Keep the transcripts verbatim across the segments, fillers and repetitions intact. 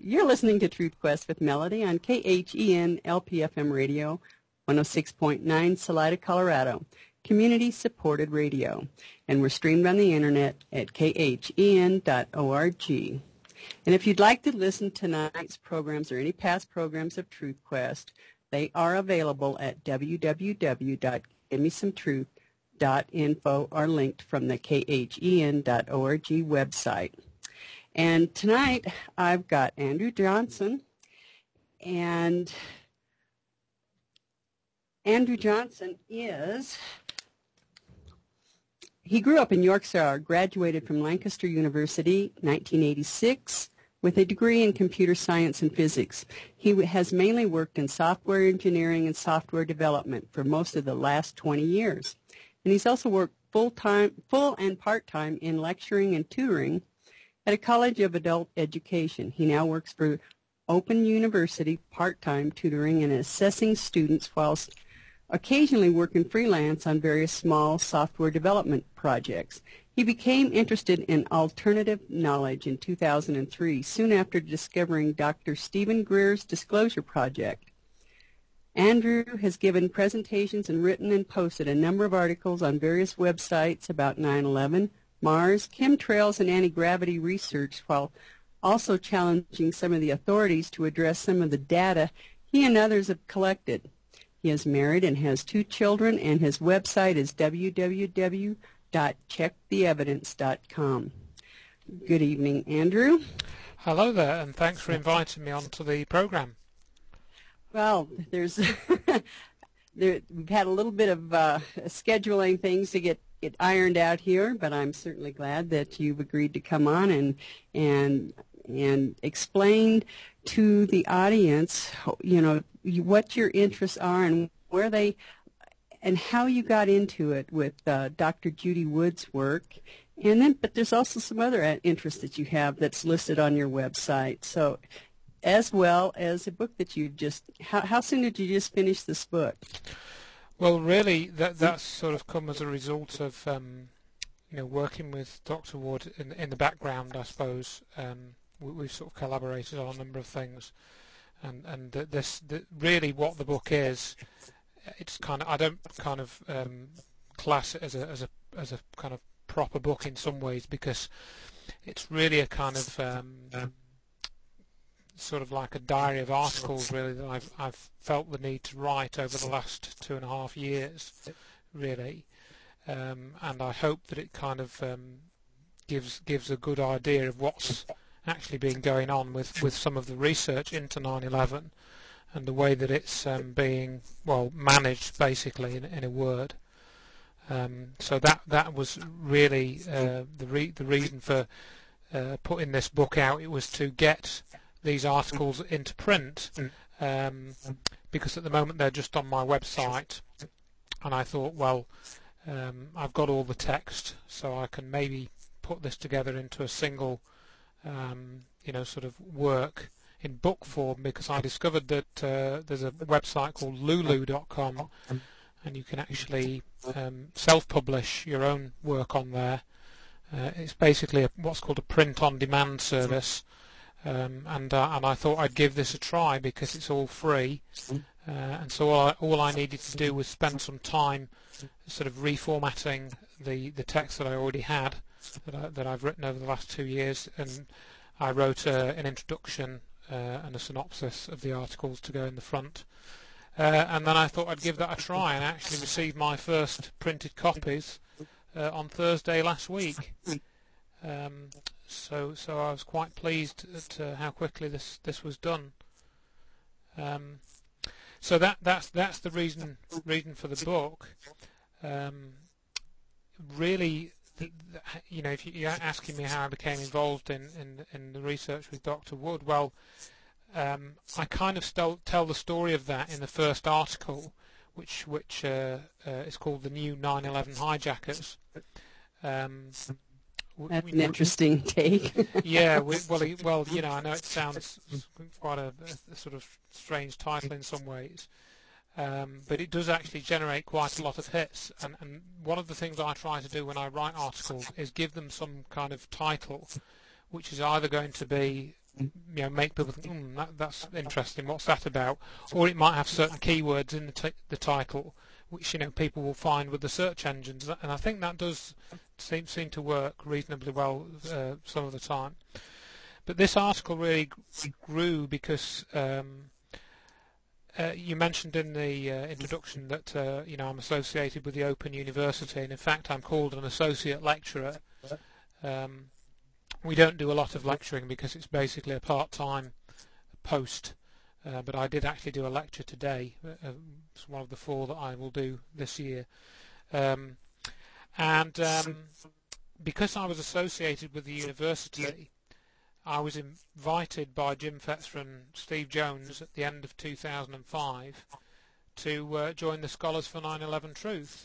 You're listening to Truth Quest with Melody on K H E N L P F M Radio, one oh six point nine Salida, Colorado, community-supported radio. And we're streamed on the Internet at K H E N dot org. And if you'd like to listen to tonight's programs or any past programs of Truth Quest, they are available at w w w dot give me some truth dot info or linked from the K H E N dot org website. And tonight I've got Andrew Johnson, and Andrew Johnson is, he grew up in Yorkshire, graduated from Lancaster University nineteen eighty-six with a degree in computer science and physics. He has mainly worked in software engineering and software development for most of the last twenty years. And he's also worked full-time, full and part-time in lecturing and tutoring at a College of Adult Education. He now works for Open University part-time tutoring and assessing students whilst occasionally working freelance on various small software development projects. He became interested in alternative knowledge in two thousand three, soon after discovering Doctor Stephen Greer's Disclosure Project. Andrew has given presentations and written and posted a number of articles on various websites about nine eleven, Mars, chemtrails, and anti-gravity research, while also challenging some of the authorities to address some of the data he and others have collected. He is married and has two children, and his website is w w w dot check the evidence dot com. Good evening, Andrew. Hello there, and thanks for inviting me onto the program. Well, there's there, we've had a little bit of uh, scheduling things to get It ironed out here, but I'm certainly glad that you've agreed to come on and and and explain to the audience, you know, what your interests are and where they and how you got into it with uh, Doctor Judy Wood's work, and then but there's also some other interests that you have that's listed on your website. So, as well as a book that you just how how soon did you just finish this book? Well, really, that that's sort of come as a result of um, you know working with Doctor Wood in in the background, I suppose. Um, we, we've sort of collaborated on a number of things, and and this the, really what the book is. It's kind of I don't kind of um, class it as a as a as a kind of proper book in some ways, because it's really a kind of um, um, sort of like a diary of articles, really, that I've I've felt the need to write over the last two and a half years, really, um, and I hope that it kind of um, gives gives a good idea of what's actually been going on with, with some of the research into nine eleven and the way that it's um, being well managed, basically, in, in a word. Um, so that that was really uh, the re the reason for uh, putting this book out. It was to get these articles into print, um, because at the moment they're just on my website, and I thought, well, um, I've got all the text, so I can maybe put this together into a single, um, you know, sort of work in book form, because I discovered that uh, there's a website called lulu dot com, and you can actually um, self-publish your own work on there. Uh, it's basically a, what's called a print-on-demand service. Um, and uh, and I thought I'd give this a try because it's all free, uh, and so all I, all I needed to do was spend some time sort of reformatting the, the text that I already had, that, I, that I've written over the last two years, and I wrote uh, an introduction uh, and a synopsis of the articles to go in the front, uh, and then I thought I'd give that a try, and actually received my first printed copies uh, on Thursday last week. Um, So, so I was quite pleased at uh, how quickly this this was done. Um, so that that's that's the reason reason for the book. Um, really, the, the, you know, if you're asking me how I became involved in in, in the research with Doctor Wood, well, um, I kind of still tell the story of that in the first article, which which uh, uh, is called "The New nine eleven Hijackers." Um, That's an interesting take. Yeah, we, well, well, you know, I know it sounds quite a, a sort of strange title in some ways, um, but it does actually generate quite a lot of hits. And, and one of the things I try to do when I write articles is give them some kind of title, which is either going to be you know, make people think, mm, that, that's interesting, what's that about? Or it might have certain keywords in the, t the title, which, you know, people will find with the search engines, and I think that does seem, seem to work reasonably well uh, some of the time. But this article really grew because um, uh, you mentioned in the uh, introduction that uh, you know, I'm associated with the Open University, and in fact I'm called an associate lecturer. Um, we don't do a lot of lecturing because it's basically a part-time post, uh, but I did actually do a lecture today. Uh, it's one of the four that I will do this year. Um, and um, because I was associated with the university, I was invited by Jim Fetzer and Steve Jones at the end of two thousand five to uh, join the Scholars for nine eleven Truth.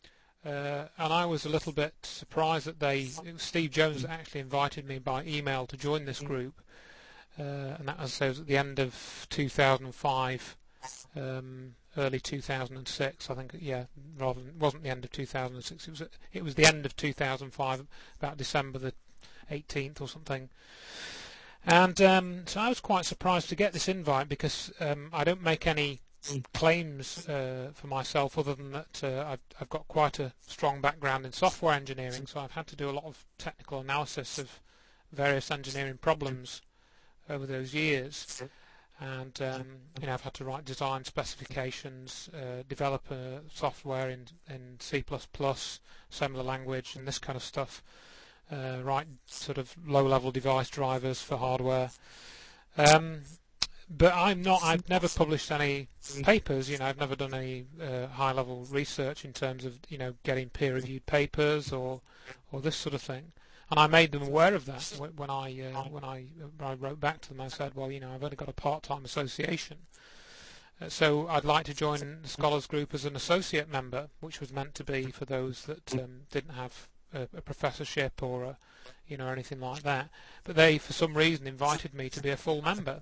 Uh, and I was a little bit surprised that they, it was Steve Jones that actually invited me by email to join this group. Uh, and that was, so was at the end of two thousand five, um, early two thousand six, I think. Yeah, rather than, it wasn't the end of two thousand six. It was it was the end of two thousand five, about December the eighteenth or something. And um, so I was quite surprised to get this invite because um, I don't make any claims uh, for myself other than that uh, I've, I've got quite a strong background in software engineering, so I've had to do a lot of technical analysis of various engineering problems over those years, and um, you know, I've had to write design specifications, uh, develop uh, software in, in C plus plus, assembler language and this kind of stuff, uh, write sort of low-level device drivers for hardware. Um, But I'm not. I've never published any papers. You know, I've never done any uh, high-level research in terms of, you know, getting peer-reviewed papers or or this sort of thing. And I made them aware of that when I uh, when I, I wrote back to them. I said, well, you know, I've only got a part-time association, uh, so I'd like to join the Scholars Group as an associate member, which was meant to be for those that um, didn't have a, a professorship or a, you know, anything like that. But they, for some reason, invited me to be a full member.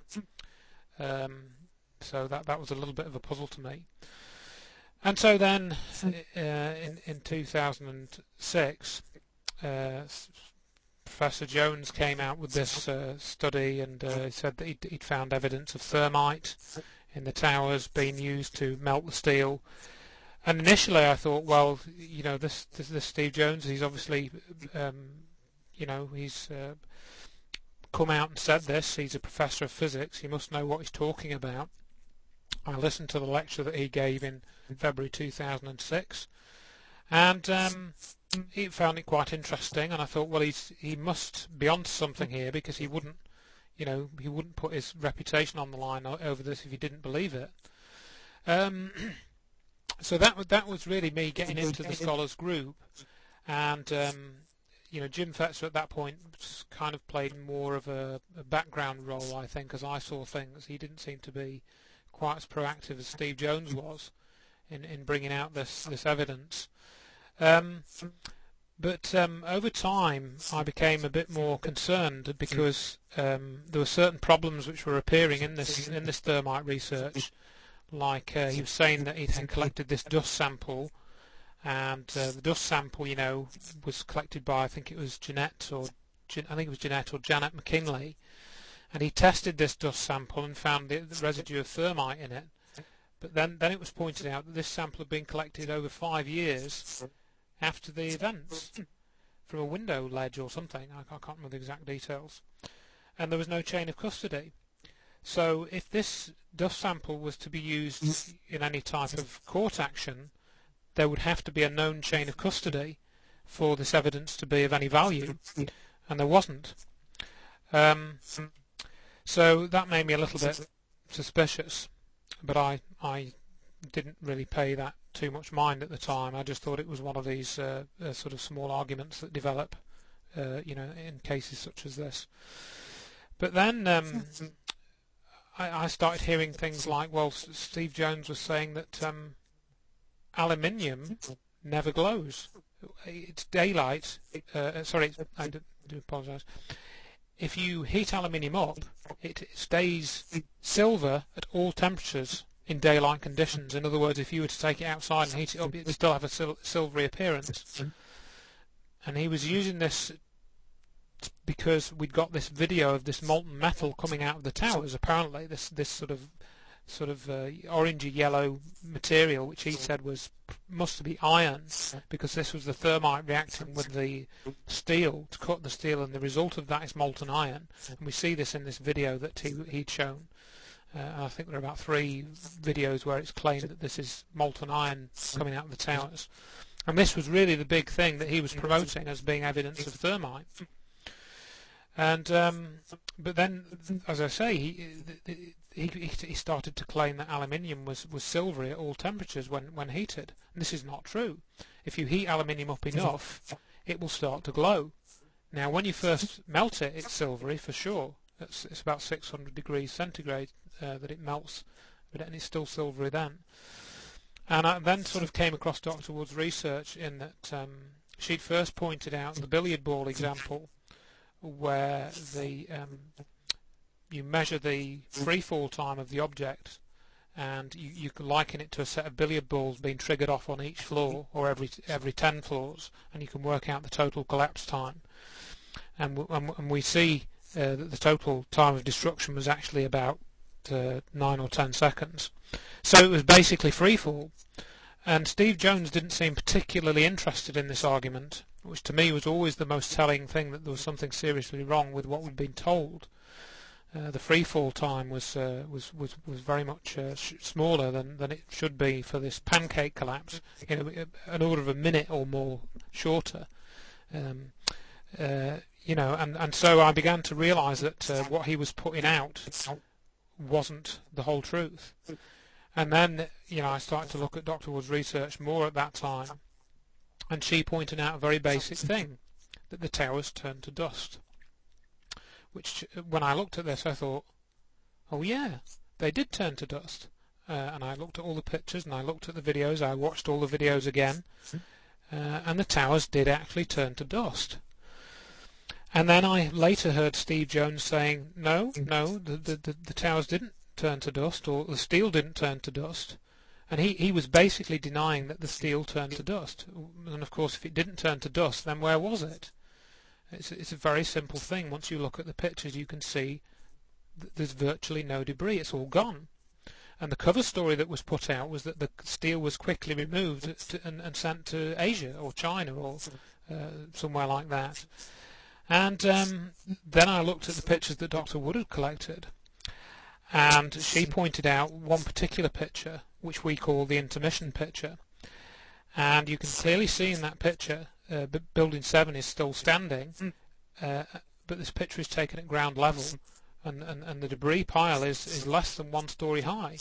Um, so that that was a little bit of a puzzle to me. And so then, uh, in in two thousand six, uh, Professor Jones came out with this uh, study, and uh, he said that he'd, he'd found evidence of thermite in the towers being used to melt the steel. And initially, I thought, well, you know, this this, this Steve Jones, he's obviously, um, you know, he's uh, come out and said this. He's a professor of physics. He must know what he's talking about. I listened to the lecture that he gave in February two thousand six, and um, he found it quite interesting. And I thought, well, he's he must be onto something here, because he wouldn't, you know, he wouldn't put his reputation on the line over this if he didn't believe it. Um, so that that was really me getting into the Scholars Group, and um, you know, Jim Fetzer at that point kind of played more of a, a background role, I think, as I saw things. He didn't seem to be quite as proactive as Steve Jones was in, in bringing out this, this evidence. Um, but um, over time, I became a bit more concerned because um, there were certain problems which were appearing in this in this thermite research. Like uh, he was saying that he had collected this dust sample, and uh, the dust sample, you know, was collected by, I think it was Jeanette or I think it was Jeanette or Janet McKinley, and he tested this dust sample and found the, the residue of thermite in it. But then, then it was pointed out that this sample had been collected over five years after the events from a window ledge or something. I, I can't remember the exact details. And there was no chain of custody. So if this dust sample was to be used in any type of court action, there would have to be a known chain of custody for this evidence to be of any value, and there wasn't. Um, so that made me a little bit suspicious, but I, I didn't really pay that too much mind at the time. I just thought it was one of these uh, uh, sort of small arguments that develop, uh, you know, in cases such as this. But then um, I, I started hearing things like, well, Steve Jones was saying that um, aluminium never glows. It's daylight. Uh, sorry, I do, do apologise. If you heat aluminium up, it stays silver at all temperatures in daylight conditions. In other words, if you were to take it outside and heat it up, it would still have a sil silvery appearance. And he was using this because we'd got this video of this molten metal coming out of the towers. Apparently, this this sort of sort of uh, orangey yellow material, which he said was must be iron, because this was the thermite reacting with the steel to cut the steel, and the result of that is molten iron. And we see this in this video that he he'd shown. Uh, I think there are about three videos where it's claimed that this is molten iron coming out of the towers. And this was really the big thing that he was promoting as being evidence of thermite. And um, but then, as I say, he, he he started to claim that aluminium was was silvery at all temperatures when when heated. And this is not true. If you heat aluminium up enough, it will start to glow. Now, when you first melt it, it's silvery for sure. It's, it's about six hundred degrees centigrade uh, that it melts, but and it's still silvery then. And I then sort of came across Doctor Wood's research in that um, she'd first pointed out the billiard ball example, where the um, you measure the free fall time of the object, and you, you can liken it to a set of billiard balls being triggered off on each floor, or every every ten floors, and you can work out the total collapse time. And, w and, and we see uh, that the total time of destruction was actually about uh, nine or ten seconds. So it was basically free fall. And Steve Jones didn't seem particularly interested in this argument, which to me was always the most telling thing, that there was something seriously wrong with what we'd been told. Uh, the free fall time was uh, was, was was very much uh, sh smaller than than it should be for this pancake collapse. You know, an order of a minute or more shorter. Um, uh, you know, and and so I began to realise that uh, what he was putting out wasn't the whole truth. And then, you know, I started to look at Doctor Wood's research more at that time, and she pointed out a very basic thing, that the towers turned to dust. Which, when I looked at this, I thought, oh yeah, they did turn to dust. Uh, and I looked at all the pictures, and I looked at the videos, I watched all the videos again, uh, and the towers did actually turn to dust. And then I later heard Steve Jones saying, no, no, the, the, the, the towers didn't turn to dust, or the steel didn't turn to dust. And he, he was basically denying that the steel turned to dust. And of course, if it didn't turn to dust, then where was it? It's, it's a very simple thing. Once you look at the pictures, you can see that there's virtually no debris. It's all gone. And the cover story that was put out was that the steel was quickly removed to, and, and sent to Asia or China or uh, somewhere like that. And um, then I looked at the pictures that Doctor Wood had collected, and she pointed out one particular picture, which we call the intermission picture. And you can clearly see in that picture, uh, Building seven is still standing, uh, but this picture is taken at ground level, and, and, and the debris pile is, is less than one story high.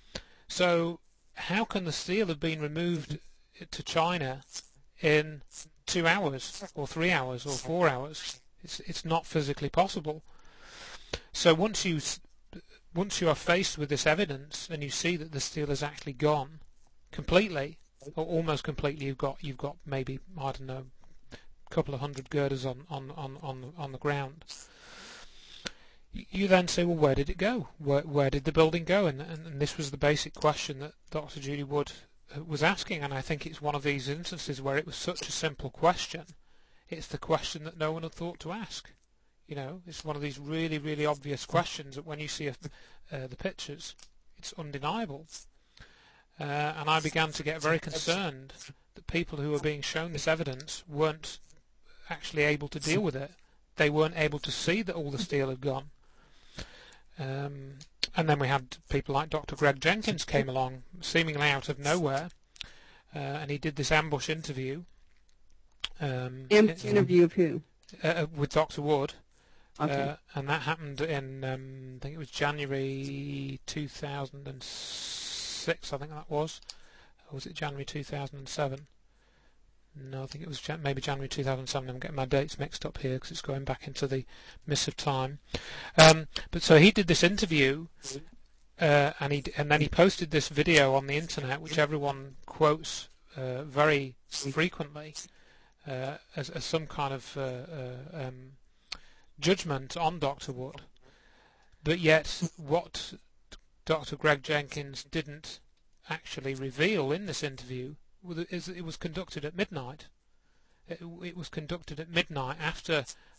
So how can the steel have been removed to China in two hours, or three hours, or four hours? It's, it's not physically possible. So once you... Once you are faced with this evidence and you see that the steel is actually gone completely, or almost completely, you've got you've got maybe, I don't know, a couple of hundred girders on on on on, on the ground. You then say, well, where did it go? Where where did the building go? And, and and this was the basic question that Doctor Judy Wood was asking, and I think it's one of these instances where it was such a simple question. It's the question that no one had thought to ask. You know, it's one of these really, really obvious questions that when you see a, uh, the pictures, it's undeniable. Uh, and I began to get very concerned that people who were being shown this evidence weren't actually able to deal with it. They weren't able to see that all the steel had gone. Um, and then we had people like Doctor Greg Jenkins came along, seemingly out of nowhere, uh, and he did this ambush interview. Um, Ambush interview of who? Uh, with Doctor Wood. Okay. Uh, and that happened in, um, I think it was January two thousand six, I think that was. Or was it January two thousand seven? No, I think it was Jan maybe January two thousand seven. I'm getting my dates mixed up here because it's going back into the mists of time. Um, but so he did this interview, uh, and he and then he posted this video on the internet, which everyone quotes uh, very frequently uh, as, as some kind of uh, uh, um, judgment on Doctor Wood. But yet what Doctor Greg Jenkins didn't actually reveal in this interview is that it was conducted at midnight. It, it was conducted at midnight after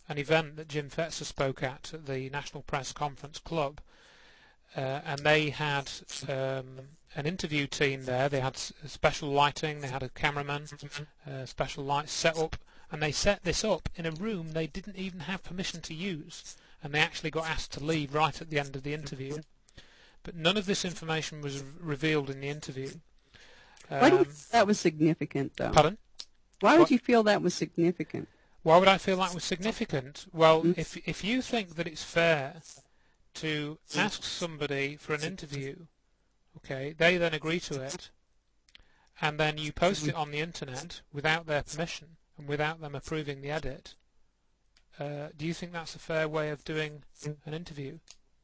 an event that Jim Fetzer spoke at at the National Press Conference Club, uh, and they had um, an interview team there. They had s- special lighting, they had a cameraman, uh, special lights set up, and they set this up in a room they didn't even have permission to use, and they actually got asked to leave right at the end of the interview. But none of this information was re- revealed in the interview. Um, Why do you think that was significant, though? Pardon? Why would What? you feel that was significant? Why would I feel that was significant? Well, Mm. if if you think that it's fair to ask somebody for an interview, okay, they then agree to it, and then you post it on the internet without their permission and without them approving the edit, uh, do you think that's a fair way of doing an interview?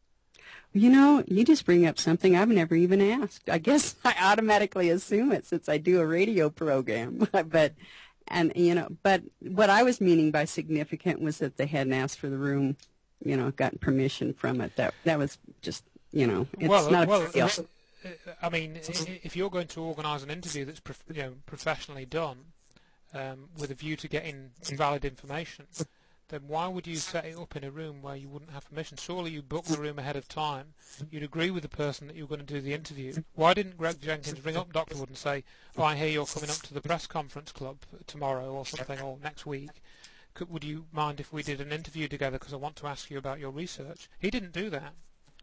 You know, you just bring up something I've never even asked. I guess I automatically assume it since I do a radio program. but, and you know, but what I was meaning by significant was that they hadn't asked for the room, you know, gotten permission from it. That that was just, you know, it's well, not a well, big deal. uh, I mean, i- if you're going to organise an interview that's prof- you know, professionally done, um, with a view to getting valid information, then why would you set it up in a room where you wouldn't have permission? Surely you book the room ahead of time. You'd agree with the person that you're going to do the interview. Why didn't Greg Jenkins ring up Doctor Wood and say, oh, I hear you're coming up to the press conference club tomorrow or something, or next week. Could, would you mind if we did an interview together because I want to ask you about your research? He didn't do that.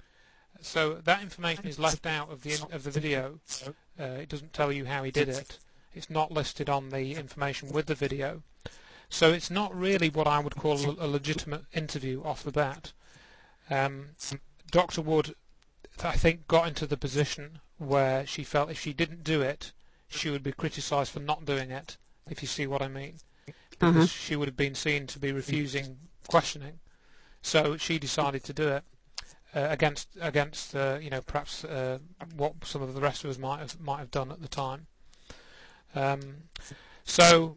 So that information is left out of the in, of the video. Uh, it doesn't tell you how he did it. It's not listed on the information with the video. So it's not really what I would call a, a legitimate interview off the bat. Um, Doctor Wood, I think, got into the position where she felt if she didn't do it, she would be criticised for not doing it, if you see what I mean. Because Uh-huh. she would have been seen to be refusing questioning. So she decided to do it uh, against, against uh, you know, perhaps uh, what some of the rest of us might have, might have done at the time. Um, so...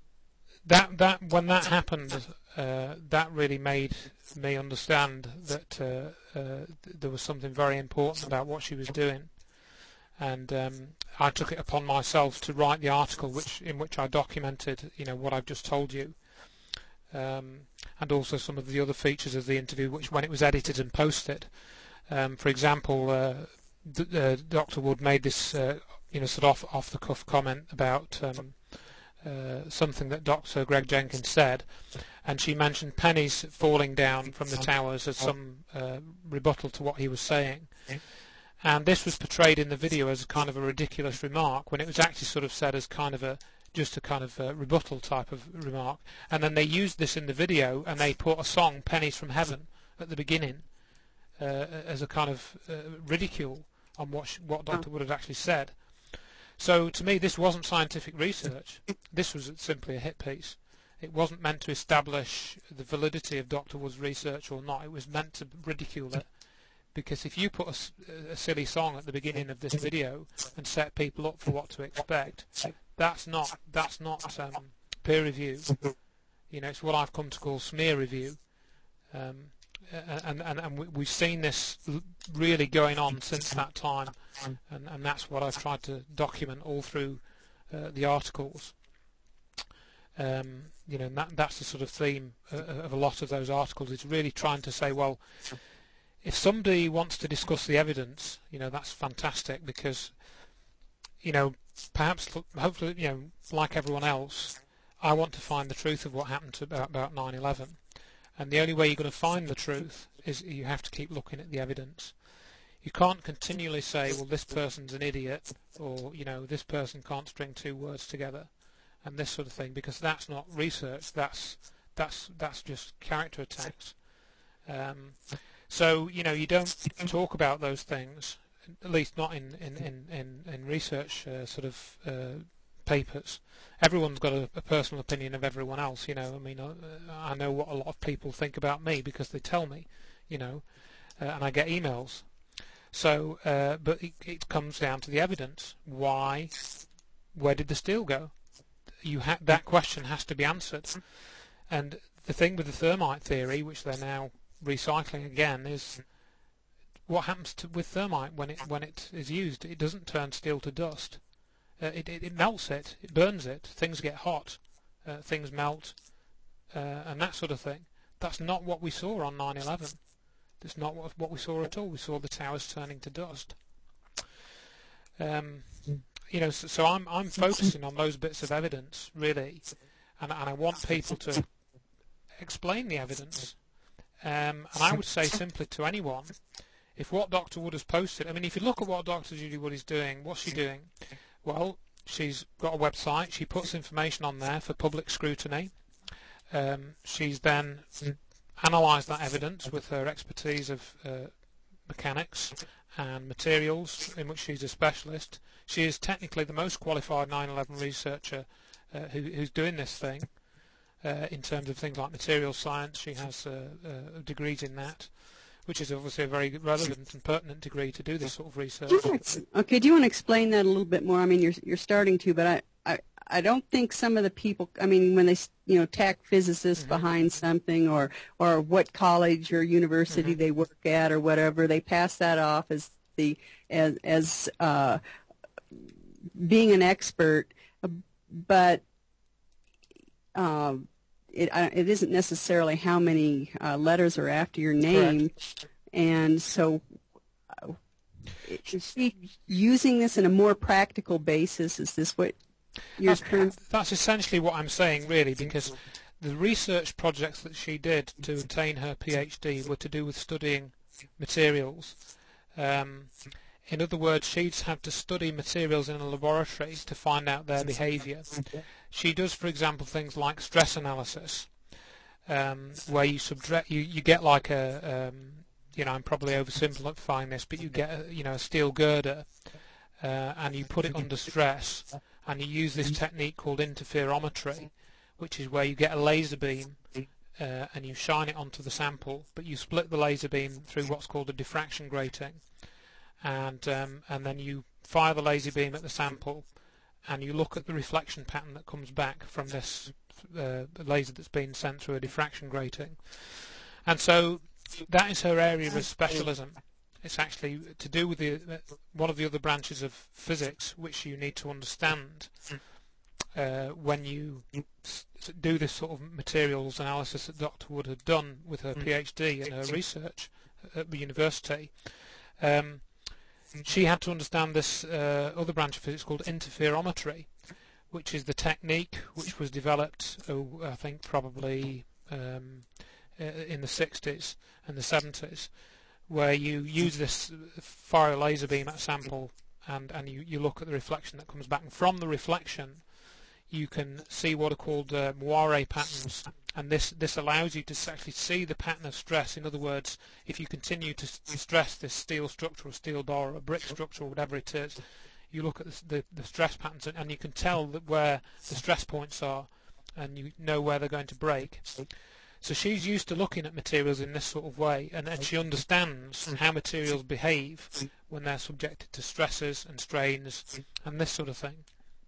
That that when that happened, uh, that really made me understand that uh, uh, there was something very important about what she was doing, and um, I took it upon myself to write the article, which in which I documented, you know, what I've just told you, um, and also some of the other features of the interview, which when it was edited and posted, um, for example, uh, th- uh, Doctor Wood made this, uh, you know, sort of off off the cuff comment about. Um, Uh, something that Doctor Greg Jenkins said, and she mentioned pennies falling down from the towers as some uh, rebuttal to what he was saying. And this was portrayed in the video as kind of a ridiculous remark, when it was actually sort of said as kind of a just a kind of a rebuttal type of remark. And then they used this in the video, and they put a song, Pennies from Heaven, at the beginning uh, as a kind of uh, ridicule on what sh- what Doctor Wood had actually said. So to me, this wasn't scientific research. This was simply a hit piece. It wasn't meant to establish the validity of Doctor Wood's research or not. It was meant to ridicule it. Because if you put a, a silly song at the beginning of this video and set people up for what to expect, that's not that's not um, peer review. You know, it's what I've come to call smear review. Um, and, and, and we've seen this really going on since that time, and, and that's what I've tried to document all through uh, the articles. Um, you know, and that, that's the sort of theme uh, of a lot of those articles, is really trying to say, well, if somebody wants to discuss the evidence, you know, that's fantastic, because, you know, perhaps, hopefully, you know, like everyone else, I want to find the truth of what happened to about, about nine eleven. And the only way you're going to find the truth is you have to keep looking at the evidence. You can't continually say, well, this person's an idiot, or, you know, this person can't string two words together, and this sort of thing, because that's not research. That's that's that's just character attacks. Um, so, you know, you don't talk about those things, at least not in in in in, in research uh, sort of uh, papers. Everyone's got a, a personal opinion of everyone else, you know. I mean, I, I know what a lot of people think about me because they tell me, you know, uh, and I get emails. So, uh, but it, it comes down to the evidence. Why? Where did the steel go? You ha- that question has to be answered. And the thing with the thermite theory, which they're now recycling again, is what happens to, with thermite when it when it is used? It doesn't turn steel to dust. Uh, it, it, it melts it, it burns it, things get hot, uh, things melt, uh, and that sort of thing. That's not what we saw on nine eleven. That's not what, what we saw at all. We saw the towers turning to dust. Um, you know, so, so I'm I'm focusing on those bits of evidence really, and and I want people to explain the evidence. Um, and I would say simply to anyone, if what Doctor Wood has posted, I mean, if you look at what Doctor Judy Wood is doing, what's she doing? Well, she's got a website. She puts information on there for public scrutiny. Um, she's then analysed that evidence with her expertise of uh, mechanics and materials, in which she's a specialist. She is technically the most qualified nine eleven researcher uh, who, who's doing this thing. Uh, in terms of things like material science, she has uh, uh, degrees in that, which is obviously a very relevant and pertinent degree to do this sort of research. Okay, do you want to explain that a little bit more? I mean, you're you're starting to, but I, I, I don't think some of the people, I mean, when they, you know, tack physicists mm-hmm. behind something, or or what college or university mm-hmm. they work at or whatever, they pass that off as the as as uh, being an expert, but Uh, it, uh, it isn't necessarily how many uh, letters are after your name. Correct. And so uh, is she using this in a more practical basis? Is this what you're that's, that's essentially what I'm saying, really, because the research projects that she did to obtain her PhD were to do with studying materials. Um, in other words, she'd have to study materials in a laboratory to find out their behaviour. She does, for example, things like stress analysis, um, where you subtract, you, you get like a, um, you know, I'm probably oversimplifying this, but you get, a, you know, a steel girder, uh, and you put it under stress, and you use this technique called interferometry, which is where you get a laser beam, uh, and you shine it onto the sample, but you split the laser beam through what's called a diffraction grating, and um, and then you fire the laser beam at the sample, and you look at the reflection pattern that comes back from this uh, laser that's been sent through a diffraction grating. And so that is her area of specialism. It's actually to do with the uh, one of the other branches of physics which you need to understand uh, when you s do this sort of materials analysis that Doctor Wood had done with her PhD and her research at the university. Um, She had to understand this uh, other branch of physics called interferometry, which is the technique which was developed, oh, I think probably um, in the sixties and the seventies, where you use this fire laser beam at a sample, and, and you, you look at the reflection that comes back. And from the reflection, you can see what are called uh, moire patterns, and this this allows you to actually see the pattern of stress. In other words, if you continue to stress this steel structure or steel bar or a brick structure or whatever it is, you look at the, the, the stress patterns, and, and you can tell that where the stress points are, and you know where they're going to break. So she's used to looking at materials in this sort of way, and, and she understands how materials behave when they're subjected to stresses and strains and this sort of thing.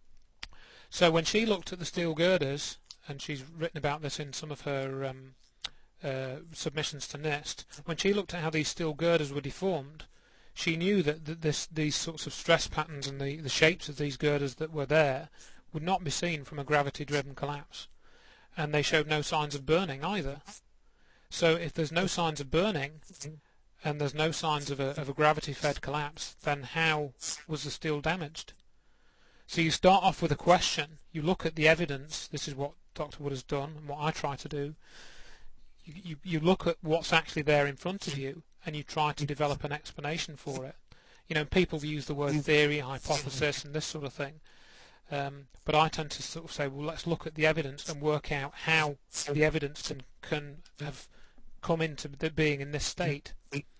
So when she looked at the steel girders, and she's written about this in some of her um, uh, submissions to NIST, when she looked at how these steel girders were deformed, she knew that th this, these sorts of stress patterns and the, the shapes of these girders that were there would not be seen from a gravity-driven collapse. And they showed no signs of burning either. So if there's no signs of burning, and there's no signs of a, of a gravity-fed collapse, then how was the steel damaged? So you start off with a question, you look at the evidence, this is what Doctor Wood has done and what I try to do, you, you, you look at what's actually there in front of you and you try to develop an explanation for it. You know, people use the word theory, hypothesis and this sort of thing, um, but I tend to sort of say, well, let's look at the evidence and work out how the evidence can, can have come into being in this state.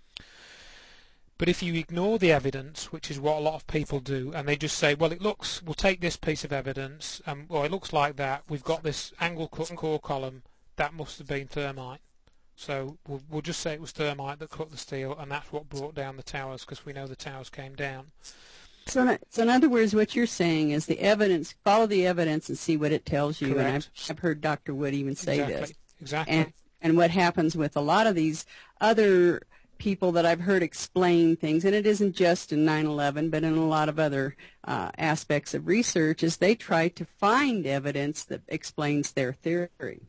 But if you ignore the evidence, which is what a lot of people do, and they just say, well, it looks, we'll take this piece of evidence, and well, it looks like that, we've got this angle cut core column, that must have been thermite. So we'll, we'll just say it was thermite that cut the steel, and that's what brought down the towers, because we know the towers came down. So, so in other words, what you're saying is the evidence, follow the evidence and see what it tells you. Correct. And I've, I've heard Doctor Wood even say exactly. this. Exactly. And, and what happens with a lot of these other people that I've heard explain things, and it isn't just in nine eleven, but in a lot of other uh, aspects of research, is they try to find evidence that explains their theory.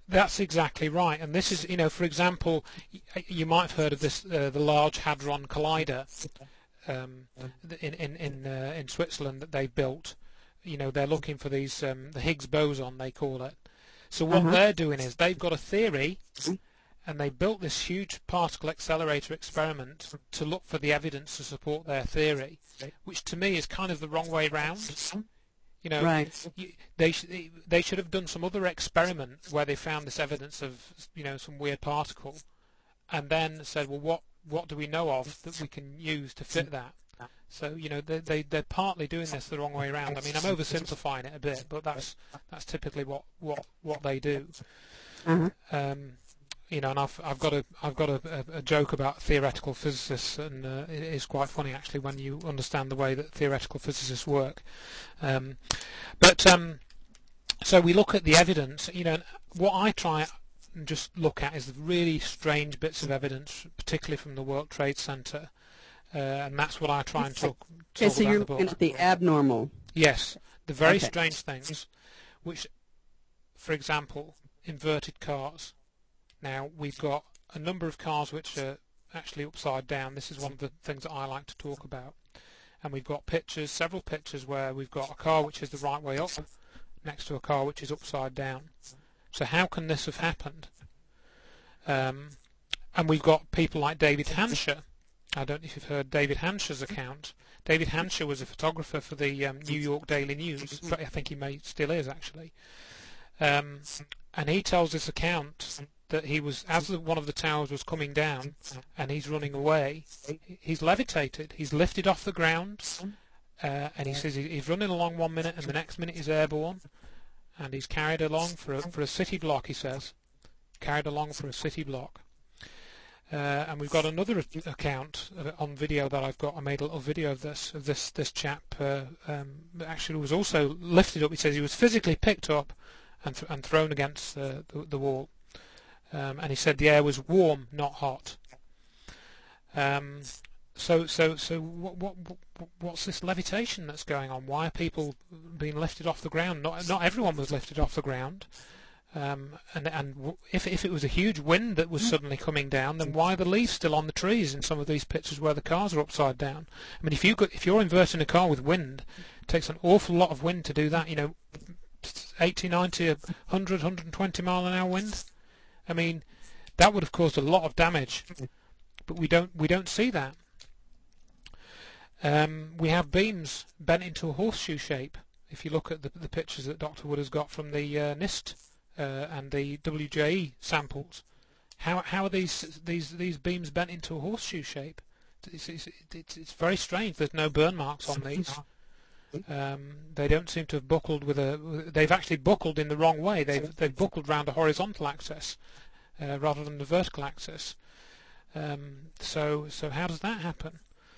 That's exactly right. And this is, you know, for example, you might have heard of this, uh, the Large Hadron Collider um, in in in, uh, in Switzerland that they've built. You know, they're looking for these um, the Higgs boson, they call it. So what Uh-huh. they're doing is they've got a theory, and they built this huge particle accelerator experiment to look for the evidence to support their theory, which to me is kind of the wrong way round. You know, Right. you, they sh they should have done some other experiment where they found this evidence of, you know, some weird particle, and then said, well, what what do we know of that we can use to fit that? So, you know, they they they're partly doing this the wrong way around. I mean, I'm oversimplifying it a bit, but that's that's typically what what what they do. Uh-huh. Um, you know, and I've I've got a I've got a, a, a joke about theoretical physicists, and uh, it is quite funny actually when you understand the way that theoretical physicists work. Um, but um, so we look at the evidence. You know, what I try and just look at is the really strange bits of evidence, particularly from the World Trade Center, uh, and that's what I try and talk, Okay, talk so about you're in the book. looking at the abnormal. Yes, the very Okay. strange things, which, for example, inverted cars. Now, we've got a number of cars which are actually upside down. This is one of the things that I like to talk about. And we've got pictures, several pictures, where we've got a car which is the right way up next to a car which is upside down. So how can this have happened? Um, and we've got people like David Hansher. I don't know if you've heard David Hansher's account. David Hansher was a photographer for the um, New York Daily News. But I think he may still is, actually. Um, and he tells this account that he was, as the, one of the towers was coming down and he's running away, he's levitated, he's lifted off the ground, uh, and he says he, he's running along one minute and the next minute he's airborne, and he's carried along for a, for a city block, he says, carried along for a city block. Uh, and we've got another account on video that I've got. I made a little video of this of this this chap. Uh, um, actually, was also lifted up. He says he was physically picked up and th and thrown against the the, the wall. Um, and he said the air was warm, not hot. Um, so, so, so, what, what, what, what's this levitation that's going on? Why are people being lifted off the ground? Not, not everyone was lifted off the ground. Um, and and if if it was a huge wind that was suddenly coming down, then why are the leaves still on the trees in some of these pictures where the cars are upside down? I mean, if you got, if you're inverting a car with wind, it takes an awful lot of wind to do that. You know, eighty, ninety, one hundred, one hundred twenty mile an hour wind. I mean, that would have caused a lot of damage, but we don't we don't see that. Um, we have beams bent into a horseshoe shape. If you look at the, the pictures that Doctor Wood has got from the uh, NIST uh, and the W J E samples, how how are these these these beams bent into a horseshoe shape? It's, it's, it's, it's very strange. There's no burn marks on these. Um, they don't seem to have buckled with a. They've actually buckled in the wrong way. They've they've buckled round a horizontal axis uh, rather than the vertical axis. Um, so so how does that happen?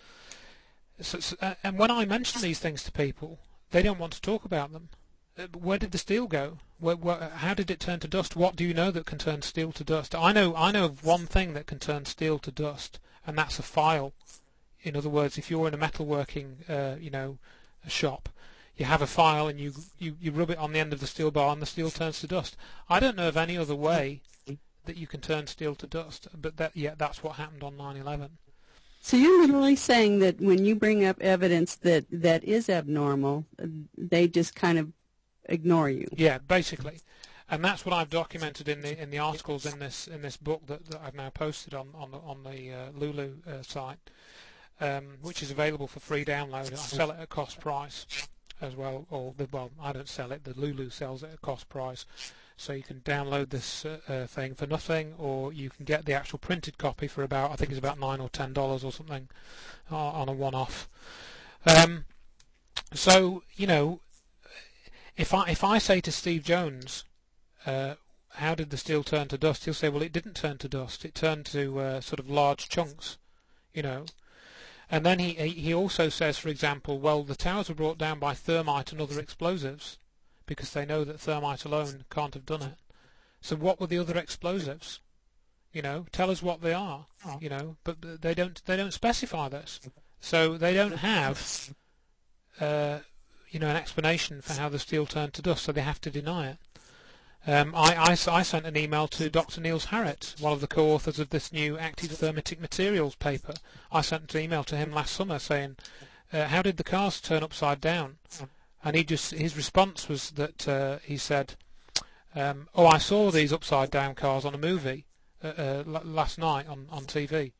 So, so, uh, and when I mention these things to people, they don't want to talk about them. Uh, where did the steel go? Where, where, how did it turn to dust? What do you know that can turn steel to dust? I know I know of one thing that can turn steel to dust, and that's a file. In other words, if you're in a metalworking, uh, you know. A shop, you have a file and you, you, you rub it on the end of the steel bar and the steel turns to dust. I don't know of any other way that you can turn steel to dust, but that yeah, that's what happened on nine eleven. So you're literally saying that when you bring up evidence that, that is abnormal, they just kind of ignore you. Yeah, basically. And that's what I've documented in the in the articles in this in this book that, that I've now posted on on the on the uh, Lulu uh, site. Um, which is available for free download. I sell it at cost price as well, or the, well, I don't sell it. The Lulu sells it at cost price, so you can download this uh, uh, thing for nothing, or you can get the actual printed copy for about, I think it's about nine or ten dollars or something, uh, on a one-off. Um, so you know, if I if I say to Steve Jones, uh, how did the steel turn to dust? He'll say, well, it didn't turn to dust. It turned to uh, sort of large chunks, you know. And then he he also says, for example, well, the towers were brought down by thermite and other explosives because they know that thermite alone can't have done it. So what were the other explosives? You know, tell us what they are. You know, but they don't they don't specify this, so they don't have uh, you know, an explanation for how the steel turned to dust, so they have to deny it. Um, I, I, I sent an email to Doctor Niels Harrit, one of the co-authors of this new active thermitic materials paper. I sent an email to him last summer saying, uh, how did the cars turn upside down? And he just his response was that uh, he said, um, oh, I saw these upside down cars on a movie uh, uh, last night on, on T V.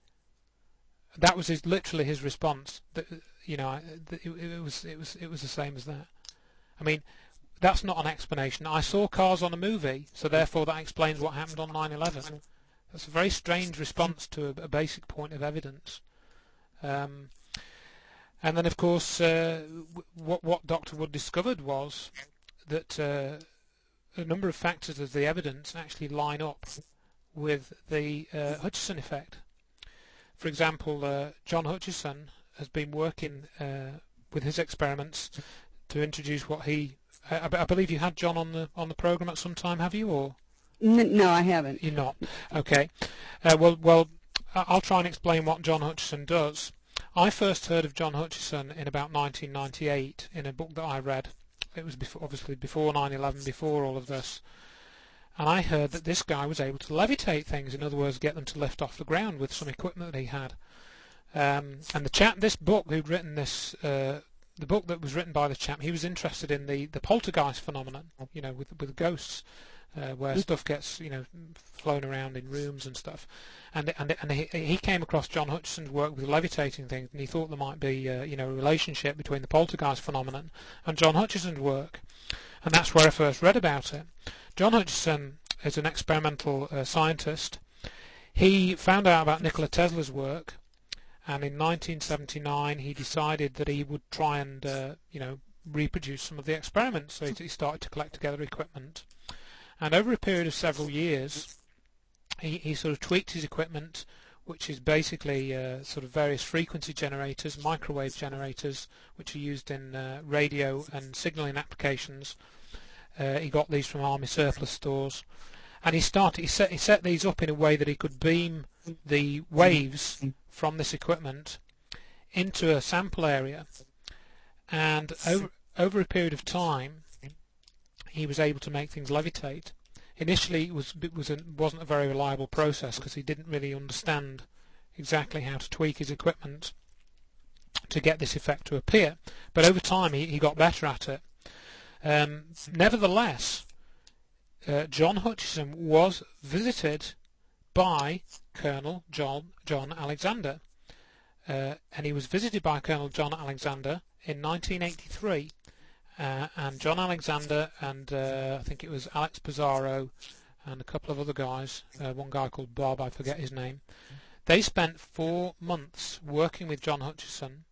That was his, literally his response. That, you know, it, it was it was it was the same as that. I mean, that's not an explanation. I saw cars on a movie, so therefore that explains what happened on nine eleven. That's a very strange response to a, a basic point of evidence. Um, and then, of course, uh, what what Doctor Wood discovered was that uh, a number of factors of the evidence actually line up with the uh, Hutchison effect. For example, uh, John Hutchison has been working uh, with his experiments to introduce what he. I, I believe you had John on the on the program at some time, have you? Or no, I haven't. You're not. Okay. Uh, well, well, I'll try and explain what John Hutchison does. I first heard of John Hutchison in about nineteen ninety-eight in a book that I read. It was before, obviously before nine eleven, before all of this. And I heard that this guy was able to levitate things, in other words, get them to lift off the ground with some equipment that he had. Um, and the chap, this book, who'd written this, uh, the book that was written by the chap, he was interested in the, the poltergeist phenomenon, you know, with with ghosts, uh, where stuff gets, you know, flown around in rooms and stuff. And and and he, he came across John Hutchison's work with levitating things, and he thought there might be, uh, you know, a relationship between the poltergeist phenomenon and John Hutchison's work. And that's where I first read about it. John Hutchison is an experimental uh, scientist. He found out about Nikola Tesla's work, and in nineteen seventy-nine he decided that he would try and uh, you know reproduce some of the experiments. So he started to collect together equipment, and over a period of several years he, he sort of tweaked his equipment, which is basically uh, sort of various frequency generators, microwave generators, which are used in uh, radio and signaling applications. Uh, he got these from army surplus stores, and he started. He set he set these up in a way that he could beam the waves from this equipment into a sample area, and over over a period of time, he was able to make things levitate. Initially, it was it was a, wasn't a very reliable process because he didn't really understand exactly how to tweak his equipment to get this effect to appear. But over time, he, he got better at it. Um, nevertheless, uh, John Hutchison was visited by Colonel John John Alexander, uh, and he was visited by Colonel John Alexander in nineteen eighty-three, uh, and John Alexander and uh, I think it was Alex Pizarro and a couple of other guys, uh, one guy called Bob, I forget his name. They spent four months working with John Hutchison.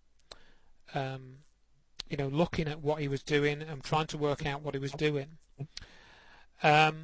Um, you know, looking at what he was doing and trying to work out what he was doing. Um,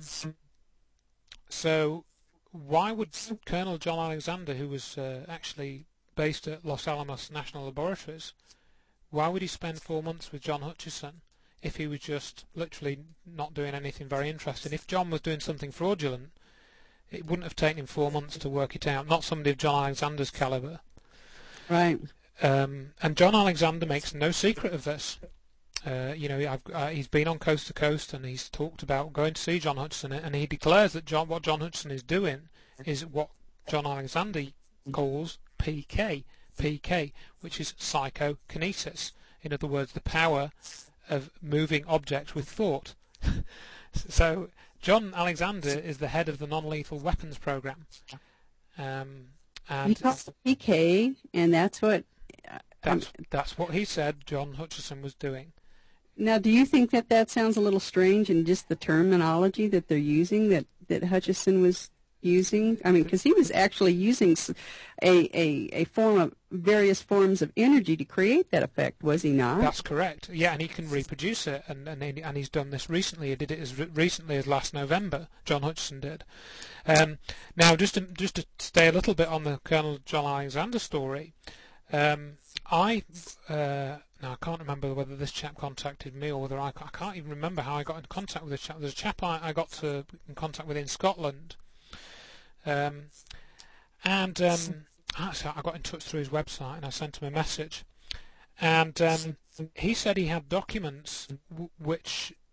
so why would Colonel John Alexander, who was uh, actually based at Los Alamos National Laboratories, why would he spend four months with John Hutchison if he was just literally not doing anything very interesting? If John was doing something fraudulent, it wouldn't have taken him four months to work it out, not somebody of John Alexander's caliber. Right. Um, and John Alexander makes no secret of this. Uh, you know, I've, uh, he's been on coast to coast, and he's talked about going to see John Hutchison, and he declares that John, what John Hutchison is doing is what John Alexander calls P K, P K, which is psychokinesis. In other words, the power of moving objects with thought. So John Alexander is the head of the non-lethal weapons program. Um, and he calls it P K, and that's what. That's, that's what he said John Hutchison was doing. Now, do you think that that sounds a little strange in just the terminology that they're using, that, that Hutchison was using? I mean, because he was actually using a, a, a form of various forms of energy to create that effect, was he not? That's correct. Yeah, and he can reproduce it, and and, he, and he's done this recently. He did it as re- recently as last November. John Hutchison did. Um, now, just to, just to stay a little bit on the Colonel John Alexander story. Um, I uh, now I can't remember whether this chap contacted me or whether I, I can't even remember how I got in contact with this chap. There's a chap I, I got to, in contact with in Scotland, um, and um, actually I got in touch through his website and I sent him a message, and um, he said he had documents w- which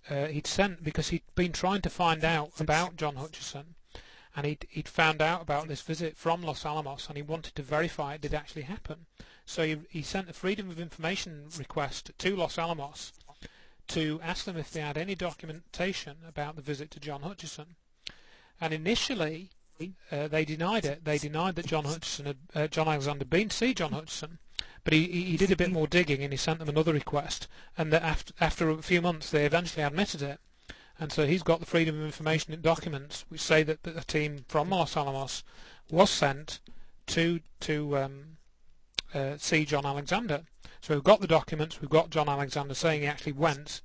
uh, he'd sent, because he'd been trying to find out about John Hutchison, and he'd, he'd found out about this visit from Los Alamos, and he wanted to verify it did actually happen. So he, he sent a Freedom of Information request to Los Alamos to ask them if they had any documentation about the visit to John Hutchison. And initially, uh, they denied it. They denied that John Hutchison had, uh, John Alexander had been to see John Hutchison. But he, he did a bit more digging, and he sent them another request. And that after, after a few months, they eventually admitted it. And so he's got the Freedom of Information documents, which say that a team from Los Alamos was sent to to um, uh, see John Alexander. So we've got the documents, we've got John Alexander saying he actually went,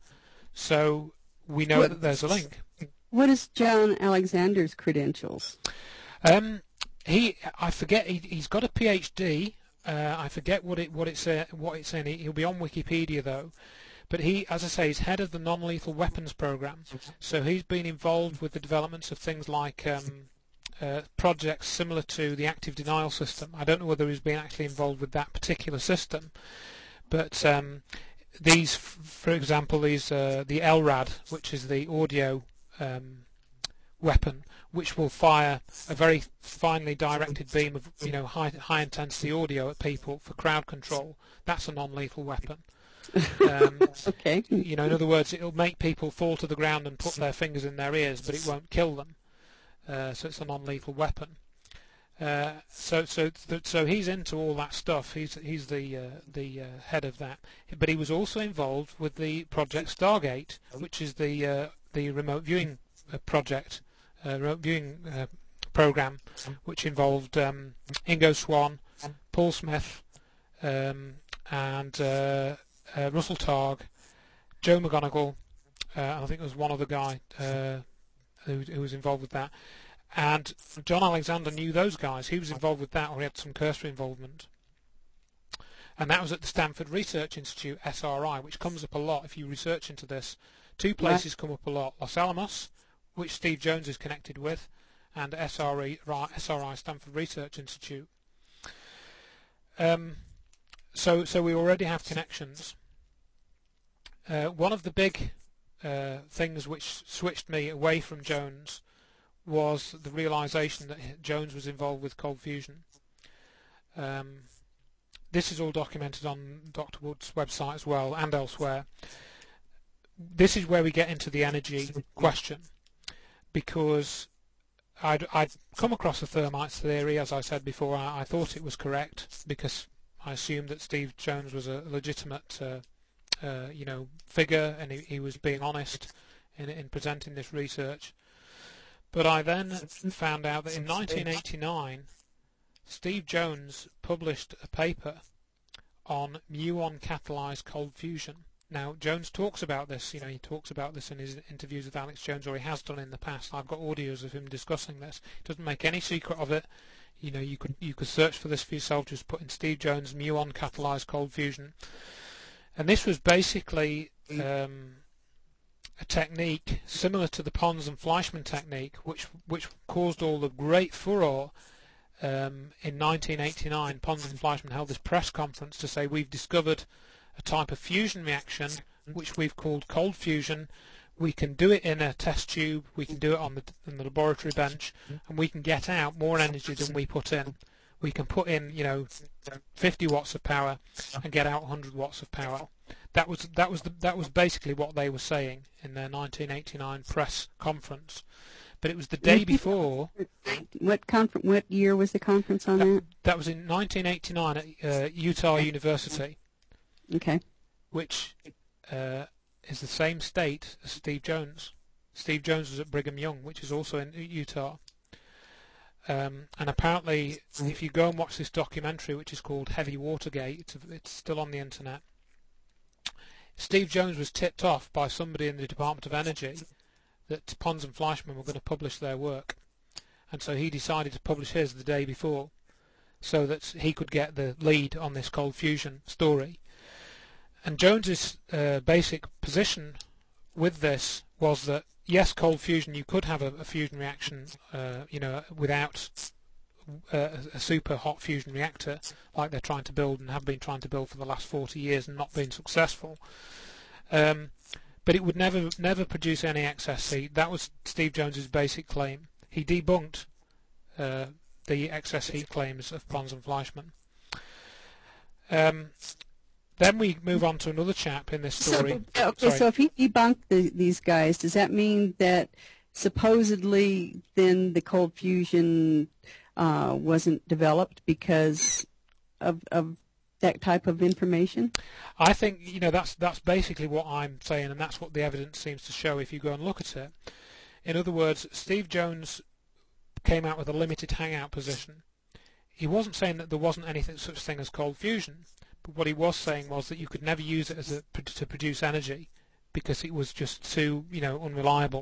so we know what, that there's a link. What is John Alexander's credentials? Um, he, I forget, he, he's got a PhD. Uh, I forget what it what it's uh, what it's in. He'll be on Wikipedia though. But he, as I say, is head of the Non-Lethal Weapons Program. So he's been involved with the developments of things like um, uh, projects similar to the active denial system. I don't know whether he's been actually involved with that particular system. But um, these, for example, these uh, the L R A D, which is the audio um, weapon, which will fire a very finely directed beam of, you know, high high intensity audio at people for crowd control. That's a non-lethal weapon. Um, okay. You know, in other words, it'll make people fall to the ground and put their fingers in their ears, but it won't kill them. Uh, so it's a non-lethal weapon. Uh, so, so, th so he's into all that stuff. He's he's the uh, the uh, head of that. But he was also involved with the Project Stargate, which is the uh, the remote viewing uh, project, uh, remote viewing uh, program, which involved um, Ingo Swann, Paul Smith, um, and uh, uh, Russell Targ, Joe McGonigal, uh, and I think there was one other guy uh, who, who was involved with that. And John Alexander knew those guys. He was involved with that, or he had some cursory involvement. And that was at the Stanford Research Institute, S R I, which comes up a lot if you research into this. Two places come up a lot: Los Alamos, which Steve Jones is connected with, and S R I, S R I, Stanford Research Institute. Um, so, so we already have connections. Uh, one of the big uh, things which switched me away from Jones was the realization that Jones was involved with cold fusion. Um, this is all documented on Doctor Wood's website as well, and elsewhere. This is where we get into the energy question, because I'd, I'd come across the thermites theory. As I said before, I, I thought it was correct because I assumed that Steve Jones was a legitimate uh, uh, you know, figure, and he, he was being honest in, in presenting this research. But I then found out that in nineteen eighty-nine, Steve Jones published a paper on muon catalyzed cold fusion. Now, Jones talks about this, you know, he talks about this in his interviews with Alex Jones, or he has done in the past. I've got audios of him discussing this. He doesn't make any secret of it. You know, you could you could search for this for yourself, just put in Steve Jones muon catalyzed cold fusion. And this was basically um, a technique similar to the Pons and Fleischmann technique, which which caused all the great furore um, in nineteen eighty-nine. Pons and Fleischmann held this press conference to say, we've discovered a type of fusion reaction which we've called cold fusion. We can do it in a test tube, we can do it on the, on the laboratory bench, and we can get out more energy than we put in. We can put in, you know, fifty watts of power and get out one hundred watts of power. That was that was the, that was basically what they were saying in their nineteen eighty-nine press conference. But it was the day before. What conference? What year was the conference on that? That, that was in nineteen eighty-nine at uh, Utah University. Okay. Which uh, is the same state as Steve Jones. Steve Jones was at Brigham Young, which is also in Utah. Um, and apparently, if you go and watch this documentary, which is called Heavy Watergate, it's, it's still on the internet, Steve Jones was tipped off by somebody in the Department of Energy that Pons and Fleischmann were going to publish their work. And so he decided to publish his the day before so that he could get the lead on this cold fusion story. And Jones's uh, basic position with this was that, yes, cold fusion, you could have a, a fusion reaction, uh, you know, without uh, a super hot fusion reactor like they're trying to build and have been trying to build for the last forty years and not been successful. Um, but it would never never produce any excess heat. That was Steve Jones's basic claim. He debunked uh, the excess heat claims of Pons and Fleischmann. Um, then we move on to another chap in this story. So, okay, Sorry. so if he debunked the, these guys, does that mean that supposedly then the cold fusion uh, wasn't developed because of, of that type of information? I think, you know, that's that's basically what I'm saying, and that's what the evidence seems to show if you go and look at it. In other words, Steve Jones came out with a limited hangout position. He wasn't saying that there wasn't anything such thing as cold fusion, but what he was saying was that you could never use it as a, to produce energy because it was just too, you know, unreliable.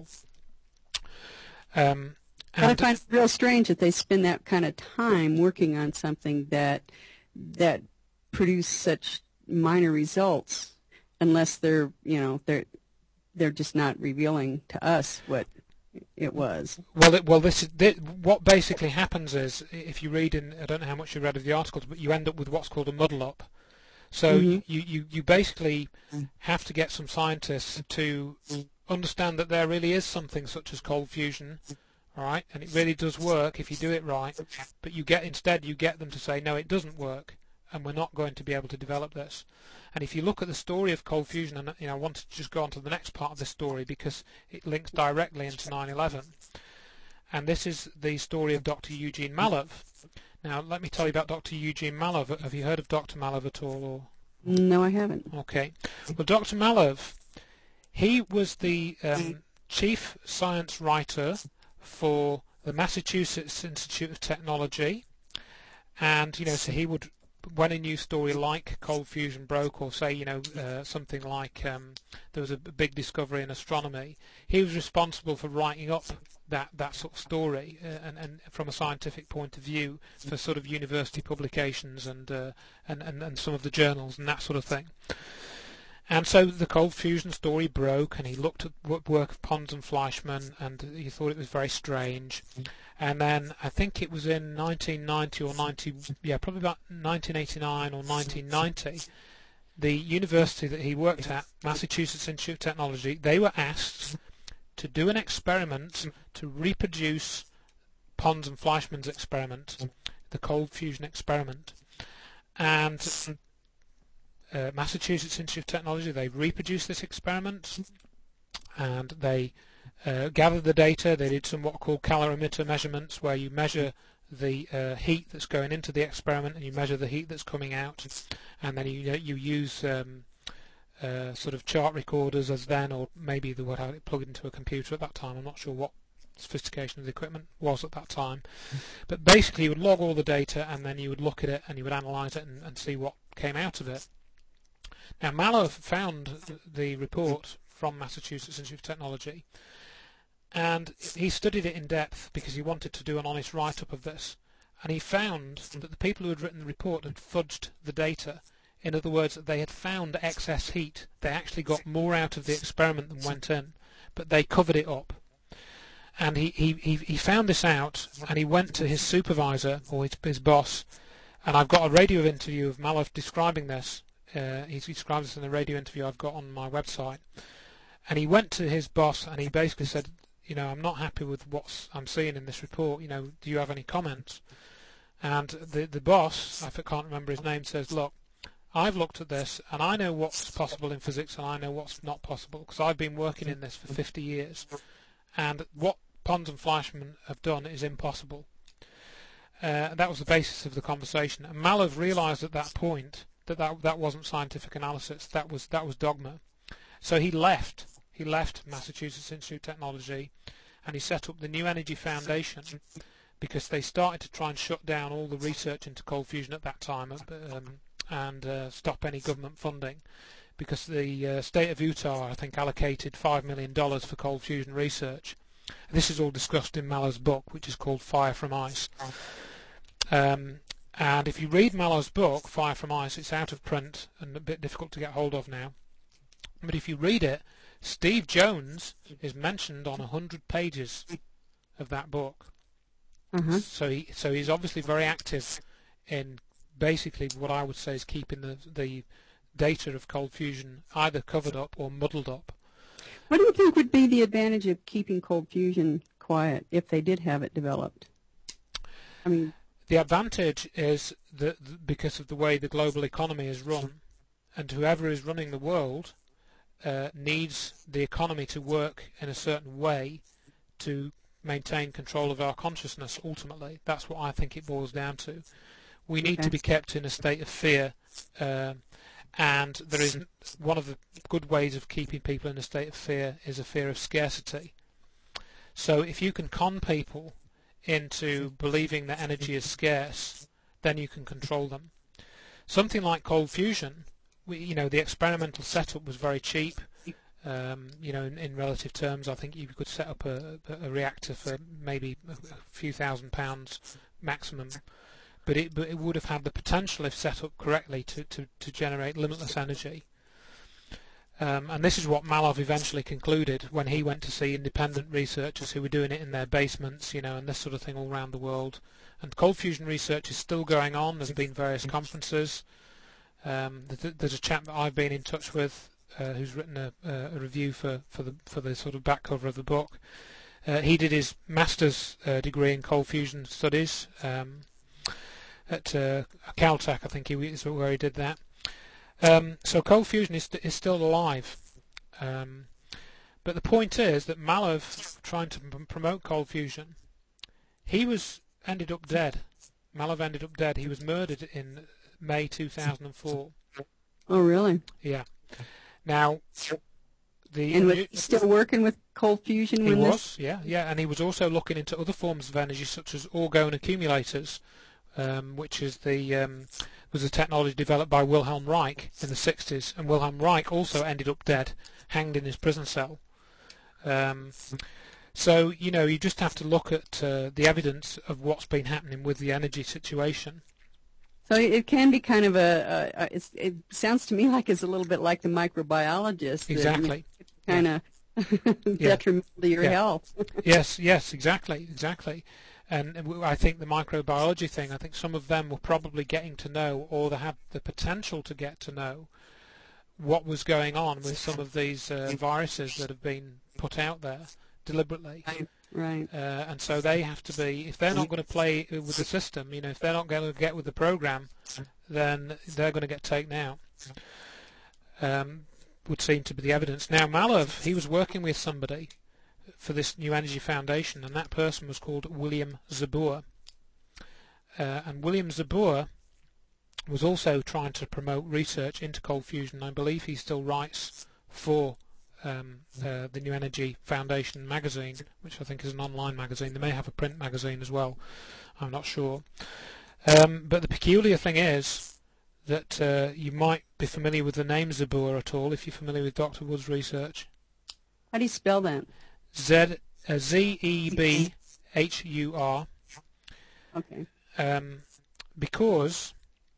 Um, but I find it real strange that they spend that kind of time working on something that that produce such minor results, unless they're, you know, they're they're just not revealing to us what it was. Well, it, well, this is this, what basically happens is, if you read in, I don't know how much you read of the articles, but you end up with what's called a muddle up. So mm-hmm. you, you you basically have to get some scientists to understand that there really is something such as cold fusion, all right, and it really does work if you do it right. But you get instead you get them to say no, it doesn't work, and we're not going to be able to develop this. And if you look at the story of cold fusion, and you know, I want to just go on to the next part of this story because it links directly into nine eleven. And this is the story of Doctor Eugene Mallove. Now, let me tell you about Doctor Eugene Mallove. Have you heard of Doctor Mallove at all? Or? No, I haven't. Okay. Well, Doctor Mallove, he was the um, chief science writer for the Massachusetts Institute of Technology, and you know, so he would, when a new story like cold fusion broke, or say, you know, uh, something like um, there was a big discovery in astronomy, he was responsible for writing up that, that sort of story, uh, and, and from a scientific point of view, for sort of university publications and, uh, and, and, and some of the journals and that sort of thing. And so the cold fusion story broke, and he looked at the work of Pons and Fleischmann, and he thought it was very strange. And then I think it was in nineteen ninety or ninety, yeah, probably about nineteen eighty-nine or nineteen ninety, the university that he worked at, Massachusetts Institute of Technology, they were asked to do an experiment to reproduce Pons and Fleischmann's experiment, the cold fusion experiment. And uh, Massachusetts Institute of Technology, they reproduced this experiment, and they Uh, gathered the data. They did some what are called calorimeter measurements, where you measure the uh, heat that's going into the experiment and you measure the heat that's coming out, and then you you use um, uh, sort of chart recorders as then, or maybe they would have it plugged into a computer at that time. I'm not sure what sophistication of the equipment was at that time, but basically you would log all the data and then you would look at it and you would analyze it and, and see what came out of it. Now, Mallove found the report from Massachusetts Institute of Technology, and he studied it in depth because he wanted to do an honest write-up of this, and he found that the people who had written the report had fudged the data. In other words, they had found excess heat. They actually got more out of the experiment than went in, but they covered it up. And he, he, he, he found this out, and he went to his supervisor, or his, his boss, and I've got a radio interview of Mallove describing this. Uh, he describes this in the radio interview I've got on my website. And he went to his boss, and he basically said, you know, I'm not happy with what I'm seeing in this report. You know, do you have any comments? And the the boss, I can't remember his name, says, look, I've looked at this, and I know what's possible in physics, and I know what's not possible, because I've been working in this for fifty years. And what Pons and Fleischmann have done is impossible. Uh, that was the basis of the conversation. And Mallove realized at that point that, that that wasn't scientific analysis. That was that was dogma. So he left. He left Massachusetts Institute of Technology, and he set up the New Energy Foundation, because they started to try and shut down all the research into cold fusion at that time, um, and uh, stop any government funding, because the uh, state of Utah, I think, allocated five million dollars for cold fusion research. This is all discussed in Mallove's book, which is called Fire from Ice. Um, and if you read Mallove's book, Fire from Ice, it's out of print and a bit difficult to get hold of now. But if you read it, Steve Jones is mentioned on a hundred pages of that book. Mm-hmm. So he, so he's obviously very active in basically what I would say is keeping the the data of cold fusion either covered up or muddled up. What do you think would be the advantage of keeping cold fusion quiet if they did have it developed? I mean, the advantage is that because of the way the global economy is run, and whoever is running the world uh, needs the economy to work in a certain way to maintain control of our consciousness. Ultimately, that's what I think it boils down to. We need okay. to be kept in a state of fear, uh, and there is one of the good ways of keeping people in a state of fear is a fear of scarcity. So if you can con people into believing that energy is scarce, then you can control them. Something like cold fusion, we, you know, the experimental setup was very cheap. Um, you know, in, in relative terms, I think you could set up a, a reactor for maybe a few thousand pounds maximum. But it, but it would have had the potential, if set up correctly, to, to, to generate limitless energy. Um, and this is what Malov eventually concluded when he went to see independent researchers who were doing it in their basements, you know, and this sort of thing all around the world. And cold fusion research is still going on. There's been various conferences. Um, there's a chap that I've been in touch with uh, who's written a, a review for, for the for the sort of back cover of the book. Uh, he did his master's uh, degree in cold fusion studies um, at uh, Caltech, I think he is where he did that. Um, so cold fusion is, is still alive. Um, but the point is that Malov, trying to promote cold fusion, he was ended up dead. Malov ended up dead. He was murdered in May two thousand four. Oh, really? Yeah. Now, the and was he still working with cold fusion? He when was, this... yeah, yeah, and he was also looking into other forms of energy, such as orgone accumulators, um, which is the um, was a technology developed by Wilhelm Reich in the sixties, and Wilhelm Reich also ended up dead, hanged in his prison cell. Um, so, you know, you just have to look at uh, the evidence of what's been happening with the energy situation. So it can be kind of a, a, a it's, it sounds to me like it's a little bit like the microbiologist. Exactly. Kind of yeah. detrimental to your yeah. health. yes, yes, exactly, exactly. And I think the microbiology thing, I think some of them were probably getting to know, or they had the potential to get to know, what was going on with some of these uh, viruses that have been put out there deliberately. Right. Right. Uh, and so they have to be, if they're not going to play with the system, you know, if they're not going to get with the program, then they're going to get taken out. Um, would seem to be the evidence. Now, Malov, he was working with somebody for this New Energy Foundation, and that person was called William Zabur. Uh, and William Zabur was also trying to promote research into cold fusion. I believe he still writes for um, uh, the New Energy Foundation magazine, which I think is an online magazine. They may have a print magazine as well. I'm not sure. Um, but the peculiar thing is that uh, you might be familiar with the name Zabur at all, if you're familiar with Doctor Wood's research. How do you spell that? Z uh, Z E B H U R. Okay. Um, because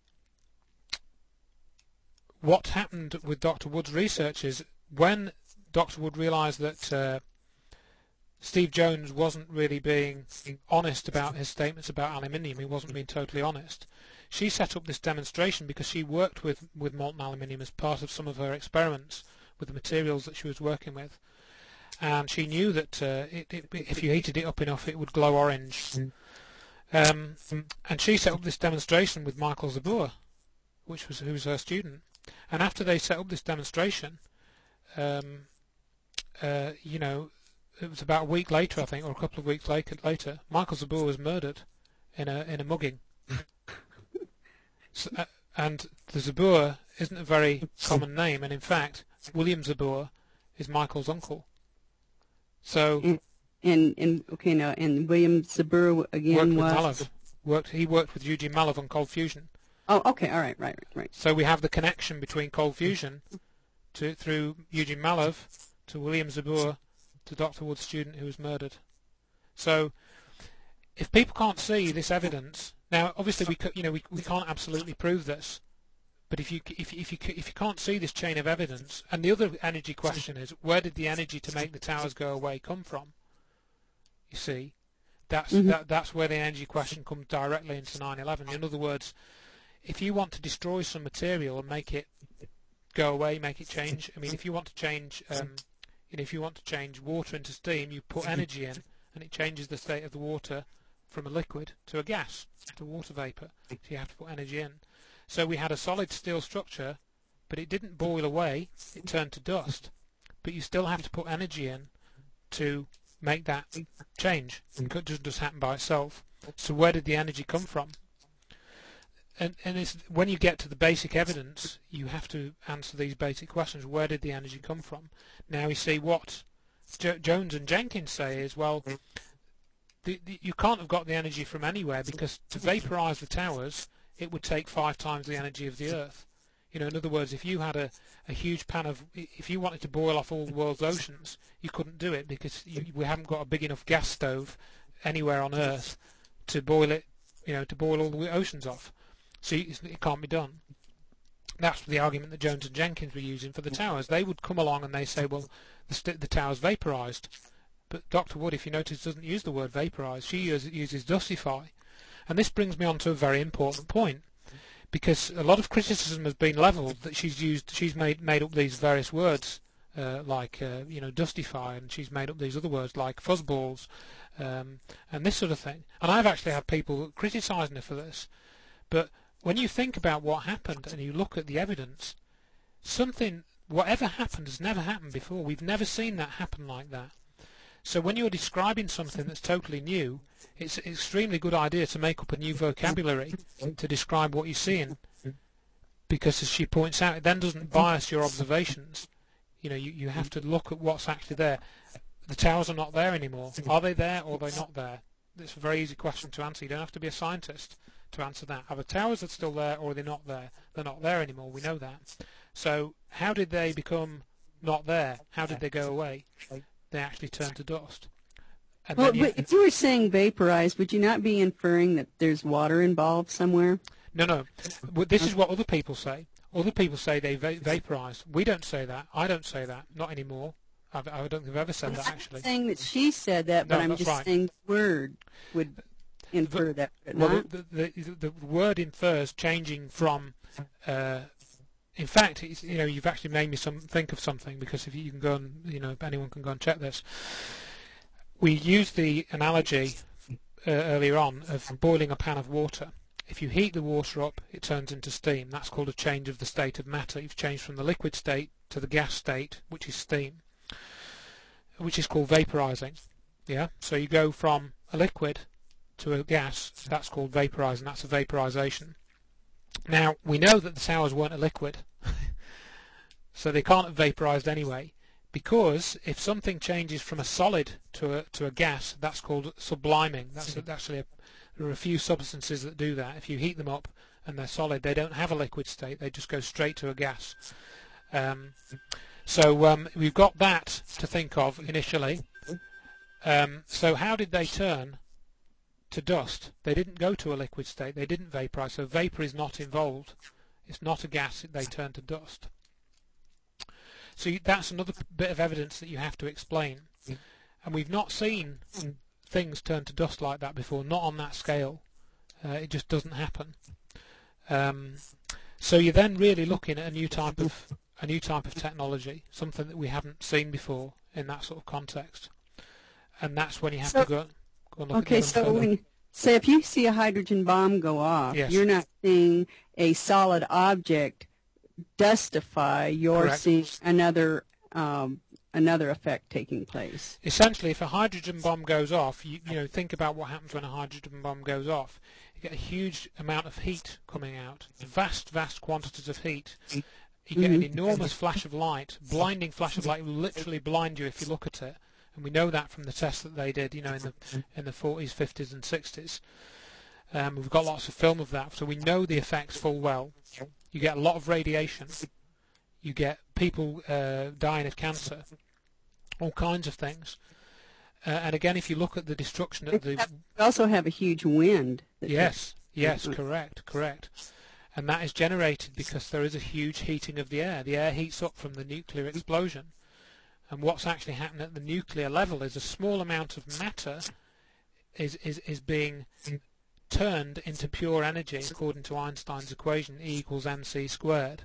what happened with Doctor Wood's research is when Doctor Wood realised that uh, Steve Jones wasn't really being honest about his statements about aluminium, he wasn't being totally honest, she set up this demonstration because she worked with, with molten aluminium as part of some of her experiments with the materials that she was working with. And she knew that uh, it, it, if you heated it up enough, it would glow orange. Um, and she set up this demonstration with Michael Zabur, which was who was her student. And after they set up this demonstration, um, uh, you know, it was about a week later, I think, or a couple of weeks later, later Michael Zabur was murdered in a in a mugging. so, uh, and the Zabur isn't a very common name, and in fact, William Zabur is Michael's uncle. So and and, and okay now and William Zabur again worked was with Malov. Worked he worked with Eugene Malov on cold fusion. Oh, okay, all right, right, right. So we have the connection between cold fusion to through Eugene Malov to William Zabur to Doctor Wood's student who was murdered. So if people can't see this evidence, now obviously we you know we we can't absolutely prove this. But if you if if you if you can't see this chain of evidence, and the other energy question is, where did the energy to make the towers go away come from? You see, that's mm-hmm. that that's where the energy question comes directly into nine eleven. In other words, if you want to destroy some material and make it go away, make it change. I mean, if you want to change, um, You know, if you want to change water into steam, you put energy in, and it changes the state of the water from a liquid to a gas, to water vapor. So you have to put energy in. So we had a solid steel structure, but it didn't boil away, it turned to dust. But you still have to put energy in to make that change. It doesn't just happen by itself. So where did the energy come from? And, and it's, when you get to the basic evidence, you have to answer these basic questions. Where did the energy come from? Now you see what Jo Jones and Jenkins say is, well, the, the, you can't have got the energy from anywhere, because to vaporize the towers, it would take five times the energy of the Earth. You know, in other words, if you had a, a huge pan of, if you wanted to boil off all the world's oceans, you couldn't do it, because you, we haven't got a big enough gas stove anywhere on Earth to boil it, you know, to boil all the oceans off. So it can't be done. That's the argument that Jones and Jenkins were using for the towers. They would come along and they say, well, the, st the tower's vaporized. But Doctor Wood, if you notice, doesn't use the word vaporize. She use, uses dustify. And this brings me on to a very important point, because a lot of criticism has been levelled that she's used, she's made made up these various words uh, like uh, you know, dustify, and she's made up these other words like fuzzballs um, and this sort of thing. And I've actually had people criticising her for this. But when you think about what happened and you look at the evidence, something, whatever happened, has never happened before. We've never seen that happen like that. So when you're describing something that's totally new, it's an extremely good idea to make up a new vocabulary to describe what you're seeing, because as she points out, it then doesn't bias your observations. You know, you, you have to look at what's actually there. The towers are not there anymore. Are they there or are they not there? It's a very easy question to answer. You don't have to be a scientist to answer that. Are the towers that still there or are they not there? They're not there anymore, we know that. So how did they become not there? How did they go away? They actually turned to dust. And well, then you, but if you were saying vaporized, would you not be inferring that there's water involved somewhere? No, no. This is what other people say. Other people say they va vaporized. We don't say that. I don't say that. Not anymore. I've, I don't think I've ever said I'm that, not actually. saying that she said that, but No, I'm that's just right. saying the word would infer the, that. Would it well, not? the, the, the, the word infers changing from... Uh, in fact, it's, you know, you've actually made me some, think of something, because if you can go and, you know, anyone can go and check this. We used the analogy uh, earlier on of boiling a pan of water. If you heat the water up, it turns into steam. That's called a change of the state of matter. You've changed from the liquid state to the gas state, which is steam, which is called vaporizing. Yeah. So you go from a liquid to a gas. That's called vaporizing. That's a vaporization. Now we know that the towers weren't a liquid, so they can't have vaporized anyway. Because if something changes from a solid to a to a gas, that's called subliming. That's a, actually a, there are a few substances that do that. If you heat them up and they're solid, they don't have a liquid state. They just go straight to a gas. Um, so um, we've got that to think of initially. Um, so how did they turn to dust? They didn't go to a liquid state. They didn't vaporize. So vapor is not involved. It's not a gas. They turn to dust. So that's another bit of evidence that you have to explain. And we've not seen things turn to dust like that before, not on that scale. Uh, it just doesn't happen. Um, so you're then really looking at a new type of a new type of technology, something that we haven't seen before in that sort of context. And that's when you have so, to go, go and look okay, at the so when, say if you see a hydrogen bomb go off, yes. You're not seeing a solid object dustify, you're Correct. seeing another um, another effect taking place. Essentially, if a hydrogen bomb goes off, you, you know, think about what happens when a hydrogen bomb goes off. You get a huge amount of heat coming out, vast, vast quantities of heat. You get an enormous flash of light, blinding flash of light, will literally blind you if you look at it. And we know that from the tests that they did, you know, in the in the forties, fifties, and sixties. Um, we've got lots of film of that, so we know the effects full well. You get a lot of radiation. You get people uh, dying of cancer, all kinds of things. Uh, and again, if you look at the destruction of the... We also have a huge wind. Yes, yes, correct, correct. And that is generated because there is a huge heating of the air. The air heats up from the nuclear explosion. And what's actually happening at the nuclear level is a small amount of matter is, is, is being turned into pure energy according to Einstein's equation, E equals mc squared,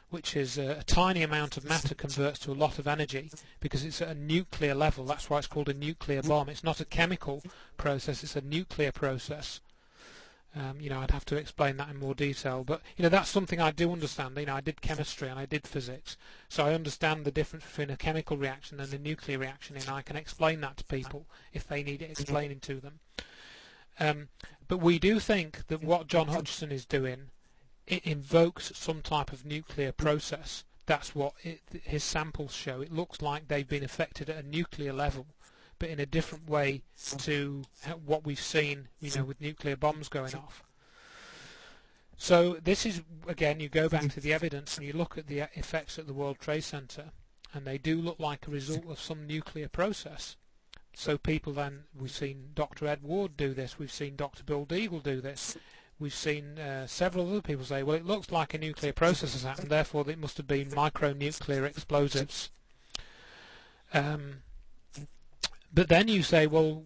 which is a, a tiny amount of matter converts to a lot of energy because it's at a nuclear level. That's why it's called a nuclear bomb. It's not a chemical process, it's a nuclear process. Um, you know, I'd have to explain that in more detail, but you know, that's something I do understand. You know, I did chemistry and I did physics, so I understand the difference between a chemical reaction and a nuclear reaction, and I can explain that to people if they need it explaining to them. Um, but we do think that what John Hutchison is doing, it invokes some type of nuclear process. That's what it, his samples show. It looks like they've been affected at a nuclear level, but in a different way to what we've seen, you know, with nuclear bombs going off. So this is, again, you go back to the evidence and you look at the effects at the World Trade Center, and they do look like a result of some nuclear process. So people then, we've seen Doctor Ed Ward do this, we've seen Doctor Bill Deagle do this, we've seen uh, several other people say, well, it looks like a nuclear process has happened, therefore it must have been micronuclear explosives. Um, But then you say, well,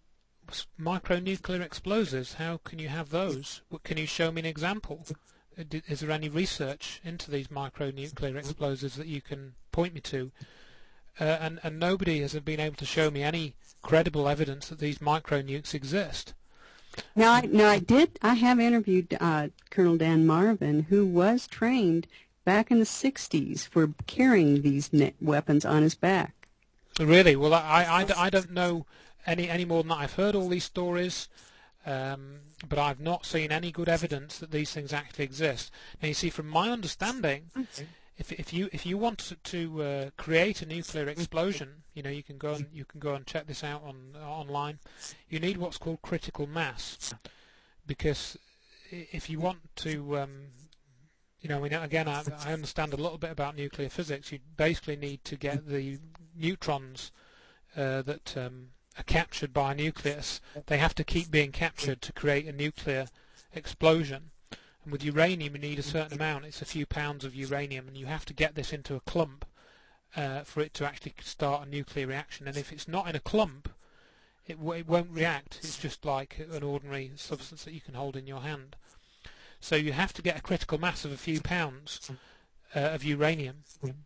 micronuclear explosives, how can you have those? What, can you show me an example? Is there any research into these micronuclear explosives that you can point me to? Uh, and, and nobody has been able to show me any credible evidence that these micronukes exist. Now, I, now I did. I have interviewed uh, Colonel Dan Marvin, who was trained back in the sixties for carrying these weapons on his back. Really? Well, I, I, I don't know any, any more than that. I've heard all these stories, um, but I've not seen any good evidence that these things actually exist. Now, you see, from my understanding, if, if you if you want to, to uh, create a nuclear explosion, you know, you can go and you can go and check this out on uh, online. You need what's called critical mass, because if you want to um, you know, I mean, again, I, I understand a little bit about nuclear physics. You basically need to get the neutrons uh, that um, are captured by a nucleus. They have to keep being captured to create a nuclear explosion. And with uranium, you need a certain amount. It's a few pounds of uranium, and you have to get this into a clump uh, for it to actually start a nuclear reaction. And if it's not in a clump, it, w it won't react. It's just like an ordinary substance that you can hold in your hand. So you have to get a critical mass of a few pounds uh, of uranium.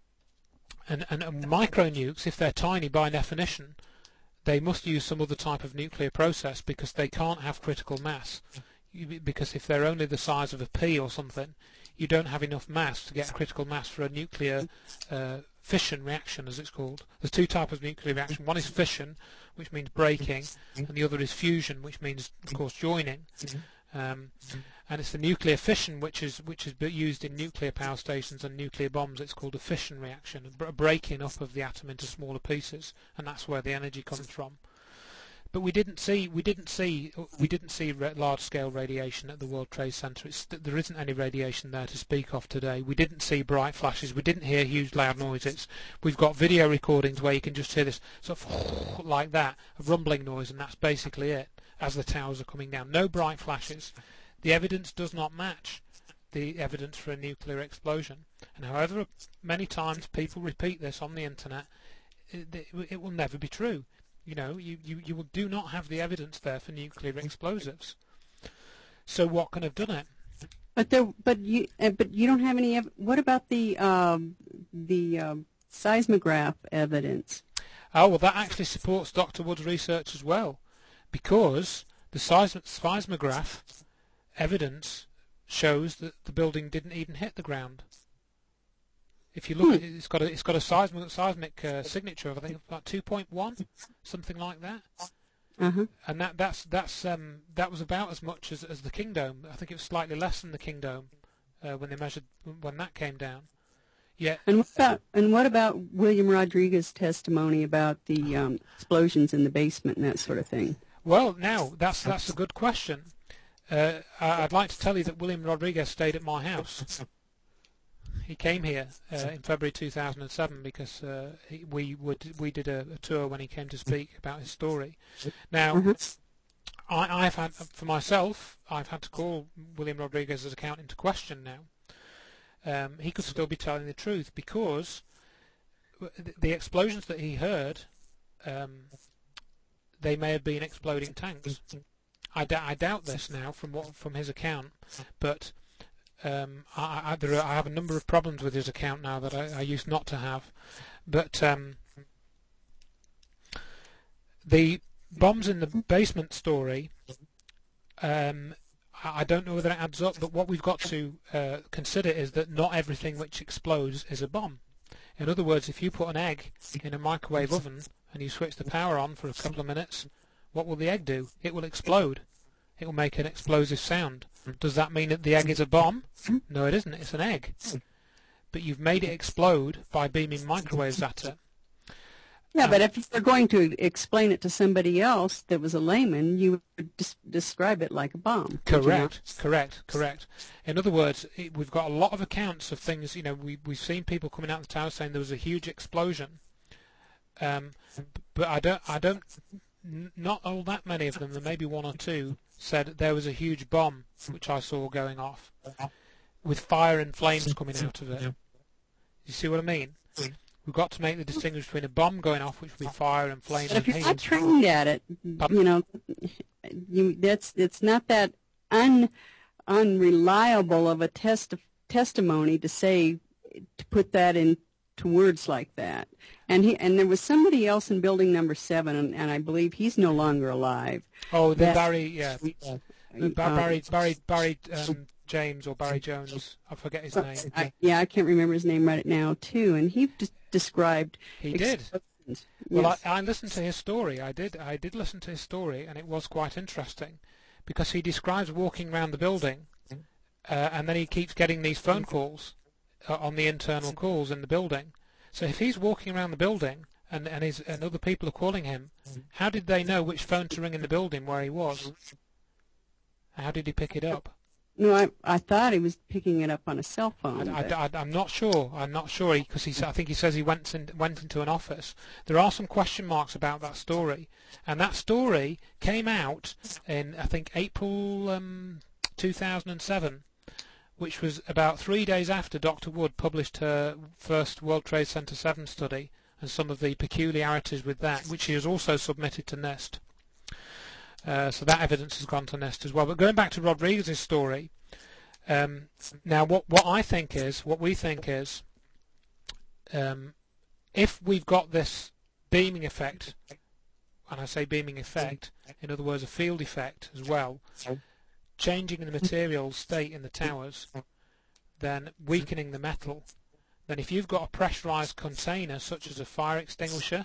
And, and, and micronukes, if they're tiny by definition, they must use some other type of nuclear process because they can't have critical mass. You, because if they're only the size of a pea or something, you don't have enough mass to get a critical mass for a nuclear uh, fission reaction, as it's called. There's two types of nuclear reaction. One is fission, which means breaking, and the other is fusion, which means, of course, joining. Um, and it's the nuclear fission which is which is used in nuclear power stations and nuclear bombs. It's called a fission reaction, a breaking up of the atom into smaller pieces, and that's where the energy comes from. But we didn't see we didn't see we didn't see large-scale radiation at the World Trade Center. It's, there isn't any radiation there to speak of today. We didn't see bright flashes. We didn't hear huge loud noises. We've got video recordings where you can just hear this sort of like that, a rumbling noise, and that's basically it as the towers are coming down. No bright flashes. The evidence does not match the evidence for a nuclear explosion. And however many times people repeat this on the internet, it, it will never be true. You know, you, you, you do not have the evidence there for nuclear explosives. So what can have done it? But there, but you, uh, but you don't have any. Ev what about the um, the um, seismograph evidence? Oh well, that actually supports Doctor Wood's research as well, because the seism seismograph evidence shows that the building didn't even hit the ground. If you look hmm. at it, it's got a it's got a seismic seismic uh, signature of I think about two point one, something like that. Uh-huh. And that that's that's um that was about as much as as the King Dome. I think it was slightly less than the King Dome uh, when they measured when that came down. Yeah. And what about and what about William Rodriguez's testimony about the um, explosions in the basement and that sort of thing? Well, now that's that's a good question. Uh, I'd like to tell you that William Rodriguez stayed at my house. He came here uh, in February two thousand seven because uh, he, we would we did a, a tour when he came to speak about his story. Now, mm-hmm. I, I've had for myself, I've had to call William Rodriguez's account into question now. Um, he could still be telling the truth because the, the explosions that he heard, um, they may have been exploding tanks. I, d I doubt this now from what from his account, but. Um, I, I, there are, I have a number of problems with his account now that I, I used not to have. But um, the bombs in the basement story, um, I, I don't know whether it adds up, but what we've got to uh, consider is that not everything which explodes is a bomb. In other words, if you put an egg in a microwave oven and you switch the power on for a couple of minutes, what will the egg do? It will explode. It will make an explosive sound. Does that mean that the egg is a bomb? No, it isn't. It's an egg. But you've made it explode by beaming microwaves at it. Yeah, um, but if you were going to explain it to somebody else that was a layman, you would des- describe it like a bomb. Correct, correct, correct. In other words, it, we've got a lot of accounts of things. You know, we, we've seen people coming out of the tower saying there was a huge explosion. Um, but I don't, I don't, n- not all that many of them, there may be one or two, said there was a huge bomb which I saw going off with fire and flames coming out of it. You see what I mean? We've got to make the distinction between a bomb going off, which would be fire and flames. But if and you're heat. not trained at it, Pardon? you know, you, that's it's not that un, unreliable of a test testimony to say to put that into words like that. And he and there was somebody else in building number seven, and, and I believe he's no longer alive. Oh, the that, Barry, yeah, uh, the Bar- Barry, Barry, Barry um, James or Barry Jones. I forget his name. I, yeah, I can't remember his name right now too. And he d- described. He did. Yes. Well, I, I listened to his story. I did. I did listen to his story, and it was quite interesting, because he describes walking around the building, uh, and then he keeps getting these phone calls uh, on the internal calls in the building. So if he's walking around the building and and, his, and other people are calling him, how did they know which phone to ring in the building where he was? How did he pick it up? No, I I thought he was picking it up on a cell phone. I, I, I, I'm not sure. I'm not sure because he, he, I think he says he went in, went into an office. There are some question marks about that story, and that story came out in I think April um, two thousand seven, which was about three days after Doctor Wood published her first World Trade Center seven study and some of the peculiarities with that, which she has also submitted to NIST. Uh, so that evidence has gone to NIST as well. But going back to Rodriguez's story, um, now what, what I think is, what we think is, um, if we've got this beaming effect, and I say beaming effect, in other words a field effect as well, changing the material state in the towers, then weakening the metal, then if you've got a pressurized container such as a fire extinguisher,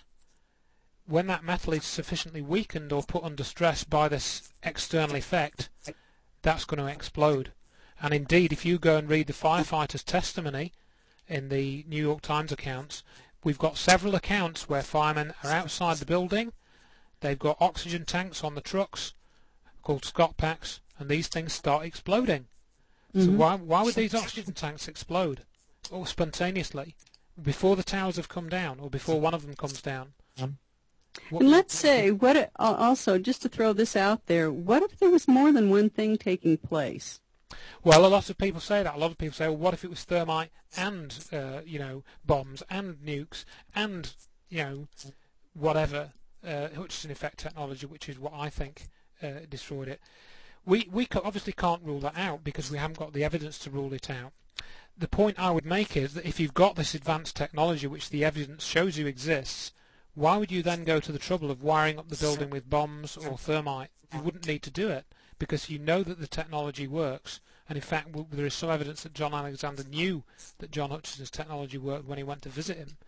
when that metal is sufficiently weakened or put under stress by this external effect, that's going to explode. And indeed, if you go and read the firefighter's testimony in the New York Times accounts, we've got several accounts where firemen are outside the building, they've got oxygen tanks on the trucks called Scott packs, and these things start exploding. Mm-hmm. So why why would these oxygen tanks explode or spontaneously before the towers have come down or before one of them comes down? Um. What, and let's say, what it, also, just to throw this out there, what if there was more than one thing taking place? Well, a lot of people say that. A lot of people say, well, what if it was thermite and, uh, you know, bombs and nukes and, you know, whatever, uh, Hutchison effect technology, which is what I think uh, destroyed it. We, we obviously can't rule that out because we haven't got the evidence to rule it out. The point I would make is that if you've got this advanced technology, which the evidence shows you exists, why would you then go to the trouble of wiring up the building with bombs or thermite? You wouldn't need to do it because you know that the technology works. And in fact, w there is some evidence that John Alexander knew that John Hutchison's technology worked when he went to visit him.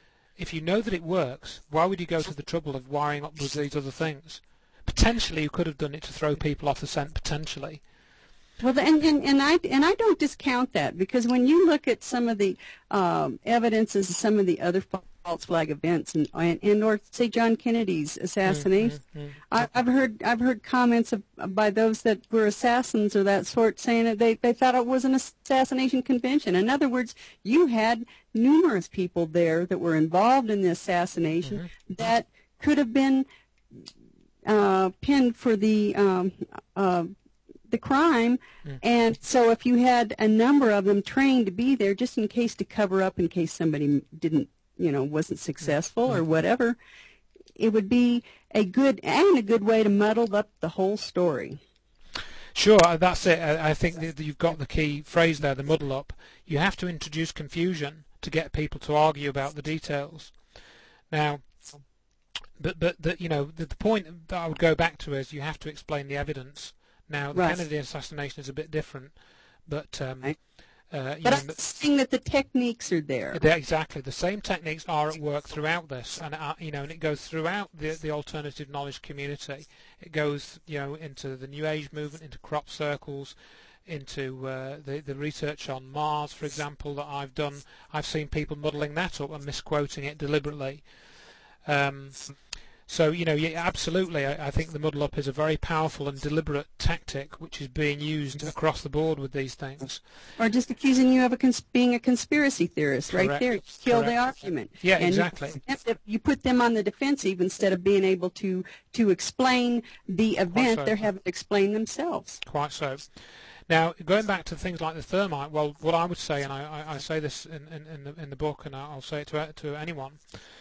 If you know that it works, why would you go to the trouble of wiring up with these other things? Potentially, you could have done it to throw people off the scent, potentially. Well, and, and, and I and I don't discount that because when you look at some of the um, evidences of some of the other false flag events and and, and or say John Kennedy's assassination, mm, mm, mm. I, I've heard I've heard comments of, by those that were assassins or that sort saying that they they thought it was an assassination convention. In other words, you had numerous people there that were involved in the assassination mm-hmm. that could have been uh, pinned for the um, uh, the crime, mm. and so if you had a number of them trained to be there just in case to cover up in case somebody didn't, you know, wasn't successful mm. or whatever, it would be a good and a good way to muddle up the whole story. Sure, uh, that's it. I I think that you've got the key phrase there, the muddle up. You have to introduce confusion to get people to argue about the details. Now, but but the, you know the, the point that I would go back to is you have to explain the evidence. Now, the Right. Kennedy assassination is a bit different, but um, Right. uh, you But know, I'm saying that the techniques are there. they're exactly the same techniques are at work throughout this, and uh, you know, and it goes throughout the the alternative knowledge community. It goes, you know, into the New Age movement, into crop circles, into uh, the the research on Mars, for example, that I've done. I've seen people muddling that up and misquoting it deliberately. Um, so you know, yeah, absolutely, I, I think the muddle up is a very powerful and deliberate tactic, which is being used across the board with these things. Or just accusing you of a cons- being a conspiracy theorist, right Correct. there. You kill the Correct. argument. Yeah, and exactly. You, you put them on the defensive instead of being able to, to explain the event so. they're having to explain themselves. Quite so. Now, going back to things like the thermite, well, what I would say, and I, I, I say this in, in, in, the, in the book, and I'll say it to, to anyone,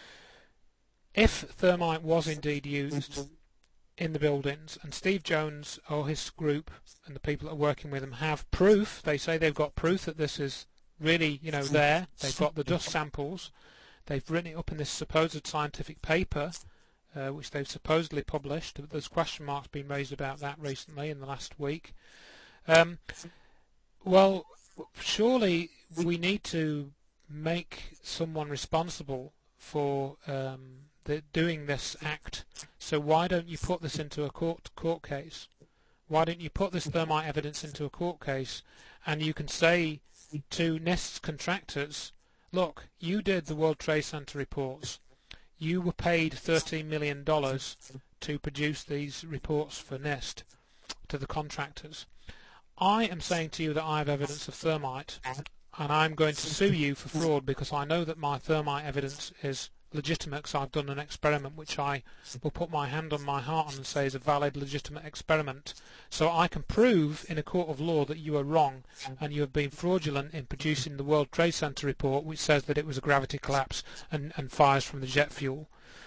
if thermite was indeed used in the buildings, and Steve Jones or his group and the people that are working with him have proof, they say they've got proof that this is really, you know, there, they've got the dust samples, they've written it up in this supposed scientific paper, uh, which they've supposedly published. There's question marks being raised about that recently in the last week. Um, well, surely we need to make someone responsible for um, the, doing this act. So why don't you put this into a court court case? Why don't you put this thermite evidence into a court case, and you can say to NIST's contractors, look, you did the World Trade Center reports. You were paid thirteen million dollars to produce these reports for NIST to the contractors. I am saying to you that I have evidence of thermite, and I'm going to sue you for fraud because I know that my thermite evidence is legitimate because I've done an experiment which I will put my hand on my heart on and say is a valid, legitimate experiment. So I can prove in a court of law that you are wrong and you have been fraudulent in producing the World Trade Center report which says that it was a gravity collapse and, and fires from the jet fuel.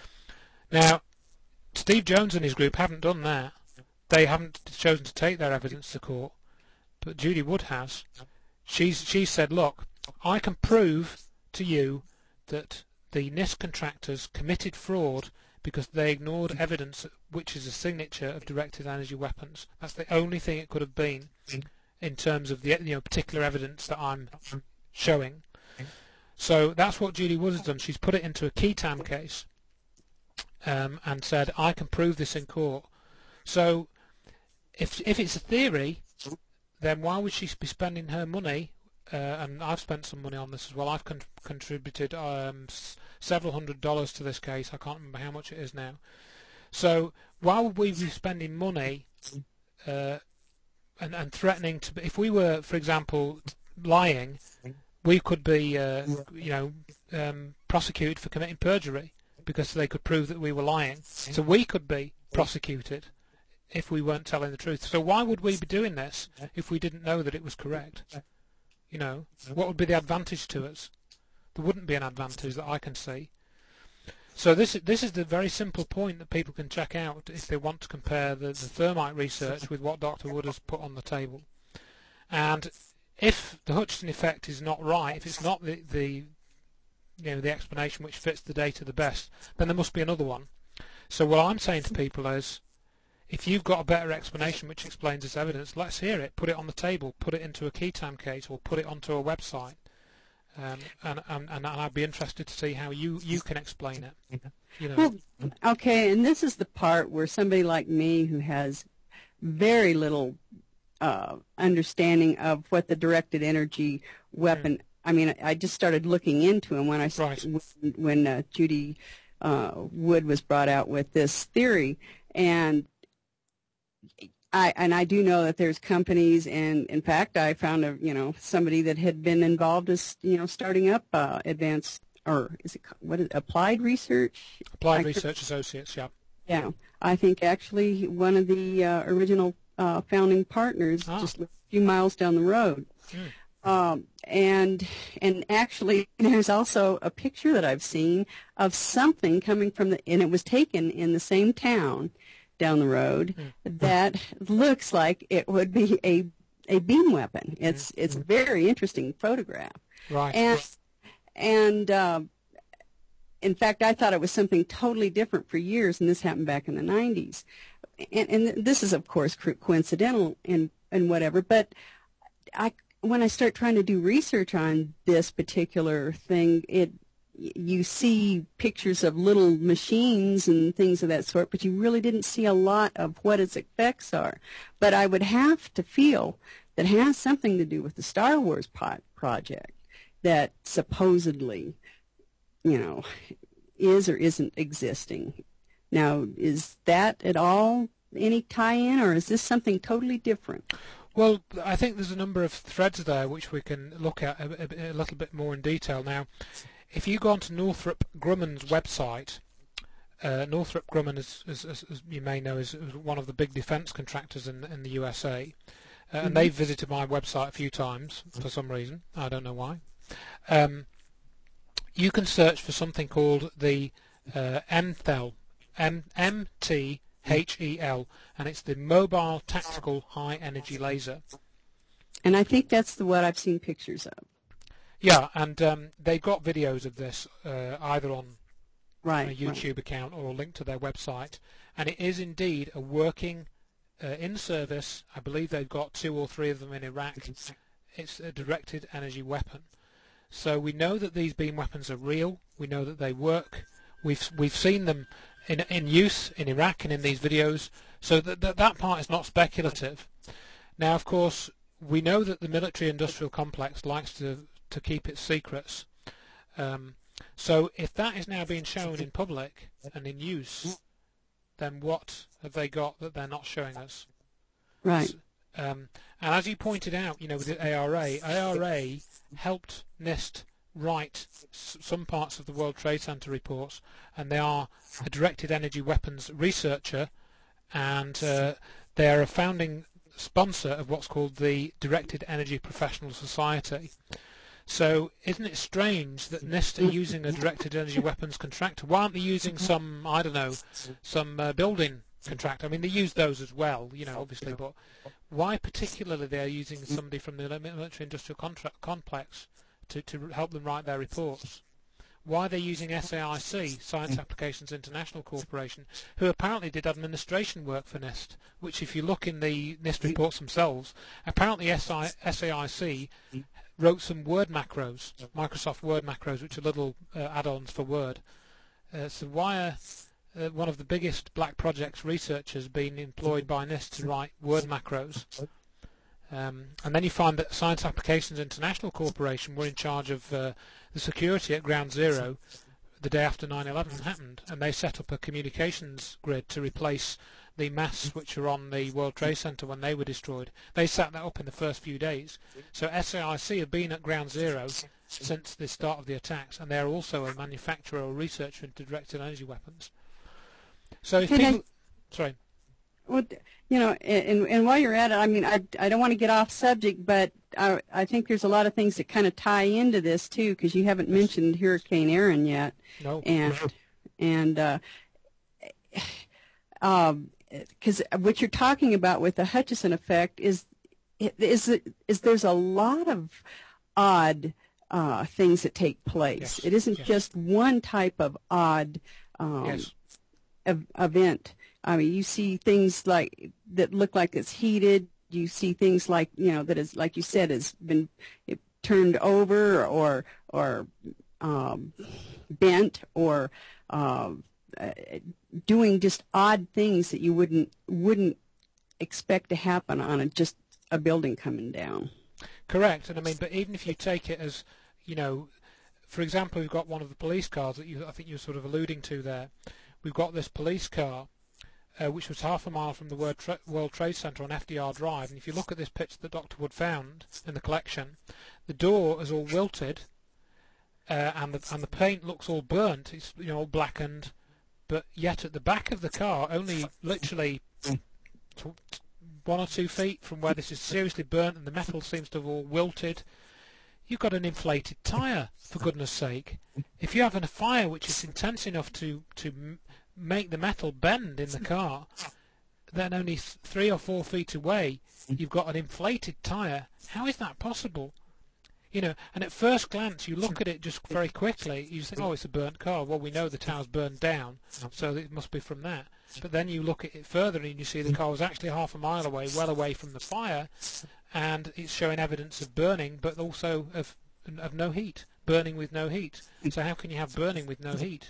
Now, Steve Jones and his group haven't done that. They haven't chosen to take their evidence to court. But Judy Wood has. She's she said, look, I can prove to you that the NIST contractors committed fraud because they ignored evidence which is a signature of directed energy weapons. That's the only thing it could have been in terms of the you know particular evidence that I'm showing. So that's what Judy Wood has done. She's put it into a key tam case um, and said, I can prove this in court. So if if it's a theory, then why would she be spending her money? Uh, and I've spent some money on this as well. I've con contributed um, s several hundred dollars to this case. I can't remember how much it is now. So why would we be spending money uh, and, and threatening to? If we were, for example, lying, we could be, uh, you know, um, prosecuted for committing perjury because they could prove that we were lying. So we could be prosecuted if we weren't telling the truth. So why would we be doing this if we didn't know that it was correct? You know, what would be the advantage to us? There wouldn't be an advantage that I can see. So this this is the very simple point that people can check out if they want to compare the, the thermite research with what Doctor Wood has put on the table. And if the Hutchinson effect is not right, if it's not the, the you know the explanation which fits the data the best, then there must be another one. So what I'm saying to people is, if you've got a better explanation which explains this evidence, let's hear it. Put it on the table. Put it into a key tam case, or put it onto a website. Um, and, and, and I'd be interested to see how you, you can explain it. You know. Well, okay, and this is the part where somebody like me who has very little uh, understanding of what the directed energy weapon. Mm. I mean, I just started looking into them when I right. when, when uh, Judy uh, Wood was brought out with this theory, and. I, and I do know that there's companies, and in fact, I found a you know somebody that had been involved as you know starting up uh, advanced or is it what is it, applied research? Applied I, Research Associates, yeah. Yeah, I think actually one of the uh, original uh, founding partners, ah. just a few miles down the road. Mm. Um, and and actually, there's also a picture that I've seen of something coming from the, and it was taken in the same town. down the road mm. that looks like it would be a a beam weapon. It's mm. it's a very interesting photograph. Right. And and uh, in fact, I thought it was something totally different for years, and this happened back in the nineties. And, and this is, of course, coincidental and and whatever. But I when I start trying to do research on this particular thing, it you see pictures of little machines and things of that sort, but you really didn't see a lot of what its effects are. But I would have to feel that has something to do with the Star Wars pot project that supposedly, you know, is or isn't existing. Now, is that at all any tie-in, or is this something totally different? Well, I think there's a number of threads there which we can look at a, a, a little bit more in detail. Now, if you go onto Northrop Grumman's website, uh, Northrop Grumman, as, as, as you may know, is one of the big defence contractors in, in the U S A, uh, and mm-hmm. they've visited my website a few times for some reason. I don't know why. Um, you can search for something called the uh, M T H E L, M M T H E L, and it's the Mobile Tactical High Energy Laser. And I think that's the what I've seen pictures of. Yeah, and um, they've got videos of this uh, either on right, a YouTube right. account or a link to their website, and it is indeed a working, uh, in service. I believe they've got two or three of them in Iraq. It's a directed energy weapon. So we know that these beam weapons are real. We know that they work. We've we've seen them in in use in Iraq and in these videos. So that that, that part is not speculative. Now, of course, we know that the military-industrial complex likes to to keep its secrets. Um, so if that is now being shown in public and in use, then what have they got that they're not showing us? Right. So, um, and as you pointed out, you know, with the A R A, A R A helped NIST write s some parts of the World Trade Center reports, and they are a directed energy weapons researcher, and uh, they are a founding sponsor of what's called the Directed Energy Professional Society. So isn't it strange that NIST are using a directed energy weapons contractor? Why aren't they using some, I don't know, some uh, building contractor? I mean, they use those as well, you know, obviously, but why particularly they are using somebody from the military-industrial contract complex to, to help them write their reports? Why are they using S A I C, Science Applications International Corporation, who apparently did administration work for NIST, which if you look in the NIST reports themselves, apparently S A I C wrote some Word macros, Microsoft Word macros, which are little uh, add-ons for Word. Uh, so why are uh, one of the biggest black projects researchers being employed by NIST to write Word macros? Um, and then you find that Science Applications International Corporation were in charge of uh, the security at Ground Zero the day after nine eleven happened, and they set up a communications grid to replace the masts which were on the World Trade Center when they were destroyed. They set that up in the first few days. So S A I C have been at Ground Zero since the start of the attacks, and they're also a manufacturer or researcher into directed energy weapons. So if people... I, sorry. Well, you know, and, and while you're at it, I mean, I, I don't want to get off subject, but I, I think there's a lot of things that kind of tie into this, too, because you haven't mentioned Hurricane Aaron yet. No. And, no. and uh, um, because what you're talking about with the Hutchison effect is is is there's a lot of odd uh, things that take place. Yes. It isn't yes. just one type of odd um, yes. ev event. I mean, you see things like that look like it's heated. You see things like, you know, that is, like you said, has been it turned over or or um, bent or um, uh, doing just odd things that you wouldn't wouldn't expect to happen on a, just a building coming down. Correct, and I mean, but even if you take it as, you know, for example, we've got one of the police cars that you I think you're sort of alluding to there. We've got this police car. Uh, which was half a mile from the World, Tra World Trade Center on F D R Drive. And if you look at this picture that Doctor Wood found in the collection, the door is all wilted, uh, and the and the paint looks all burnt. It's, you know, all blackened, but yet at the back of the car, only literally one or two feet from where this is seriously burnt, and the metal seems to have all wilted. You've got an inflated tyre, for goodness sake. If you have a fire which is intense enough to to make the metal bend in the car, then only th three or four feet away you've got an inflated tyre. How is that possible? You know, and at first glance you look at it just very quickly, you just think, oh, it's a burnt car. Well, we know the tower's burned down, so it must be from that. But then you look at it further and you see the car was actually half a mile away, well away from the fire, and it's showing evidence of burning, but also of of no heat, burning with no heat. So how can you have burning with no heat?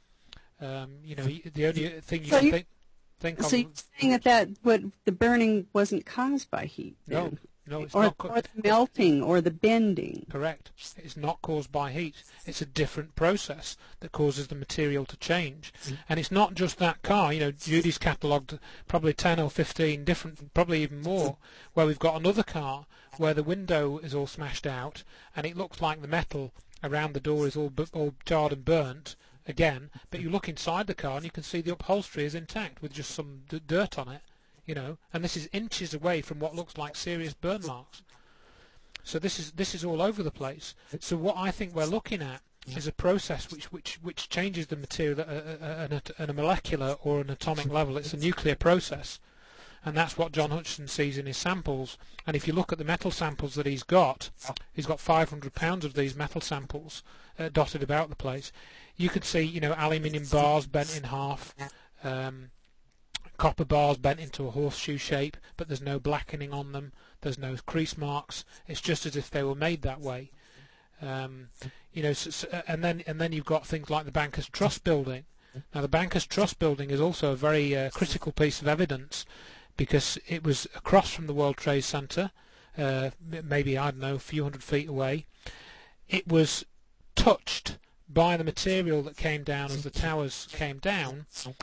Um, you know, the only thing you so can you, think, think so of... So you're saying that, that what, the burning wasn't caused by heat? No, then? no, it's or, not. Or the melting or the bending? Correct. It's not caused by heat. It's a different process that causes the material to change. Mm. And it's not just that car. You know, Judy's catalogued probably ten or fifteen different, probably even more, where we've got another car where the window is all smashed out and it looks like the metal around the door is all, all charred and burnt again. But you look inside the car and you can see the upholstery is intact with just some d dirt on it. You know, and this is inches away from what looks like serious burn marks. So this is this is all over the place. So what I think we're looking at is a process which which which changes the material at a, at a molecular or an atomic level. It's a nuclear process, and that's what John Hutchison sees in his samples. And if you look at the metal samples that he's got, he's got five hundred pounds of these metal samples uh, dotted about the place. You could see, you know, aluminium bars bent in half. Um, Copper bars bent into a horseshoe shape, but there's no blackening on them. There's no crease marks. It's just as if they were made that way. Um, you know, so, so, and then and then you've got things like the Bankers Trust building. Now, the Bankers Trust building is also a very uh, critical piece of evidence because it was across from the World Trade Center, uh, maybe I don't know, a few hundred feet away. It was touched by the material that came down as the towers came down,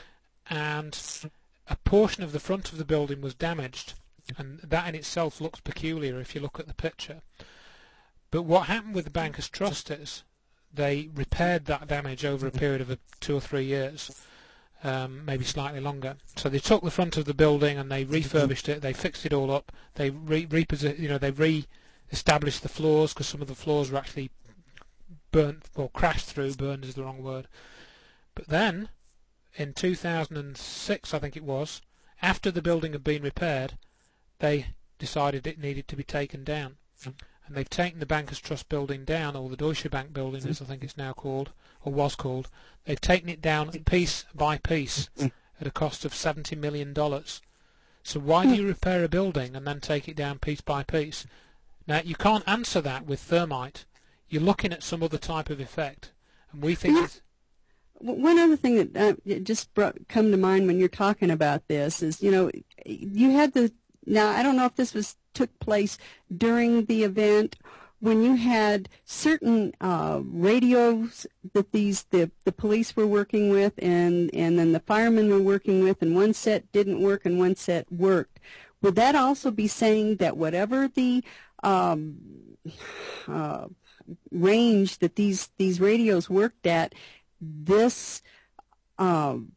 and a portion of the front of the building was damaged, and that in itself looks peculiar if you look at the picture. But what happened with the Bankers Trust is they repaired that damage over a period of a, two or three years, um, maybe slightly longer. So they took the front of the building and they refurbished it, they fixed it all up, they re, reposi you know, they re-established the floors because some of the floors were actually burnt or crashed through. Burned is the wrong word. But then in two thousand six, I think it was, after the building had been repaired, they decided it needed to be taken down. And they've taken the Bankers Trust building down, or the Deutsche Bank building as I think it's now called, or was called. They've taken it down piece by piece at a cost of seventy million dollars. So why do you repair a building and then take it down piece by piece? Now, you can't answer that with thermite. You're looking at some other type of effect. And we think it's... One other thing that uh, just brought, come to mind when you're talking about this is, you know, you had the, now I don't know if this was took place during the event, when you had certain uh, radios that these the, the police were working with and, and then the firemen were working with, and one set didn't work and one set worked. Would that also be saying that whatever the um, uh, range that these, these radios worked at, this um,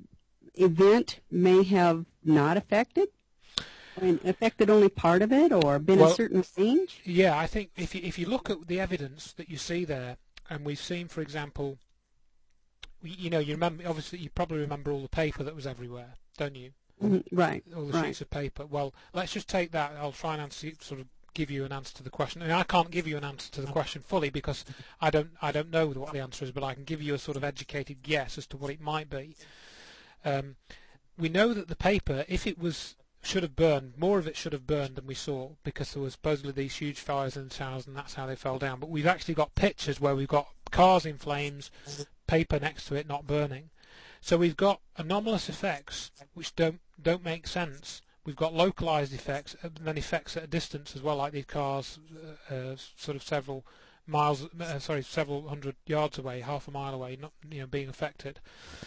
event may have not affected, and affected only part of it, or been well, a certain range? Yeah, I think if you, if you look at the evidence that you see there, and we've seen, for example, you know, you remember, obviously, you probably remember all the paper that was everywhere, don't you? Mm-hmm. Right. All the right. sheets of paper. Well, let's just take that. I'll try and answer, sort of give you an answer to the question. I mean, I can't give you an answer to the question fully because I don't I don't know what the answer is, but I can give you a sort of educated guess as to what it might be. Um, we know that the paper, if it was should have burned, more of it should have burned than we saw, because there was supposedly these huge fires in the towers and that's how they fell down. But we've actually got pictures where we've got cars in flames, paper next to it not burning. So we've got anomalous effects which don't don't make sense. We've got localized effects and then effects at a distance as well, like these cars uh, uh, sort of several miles, uh, sorry, several hundred yards away, half a mile away, not you know being affected.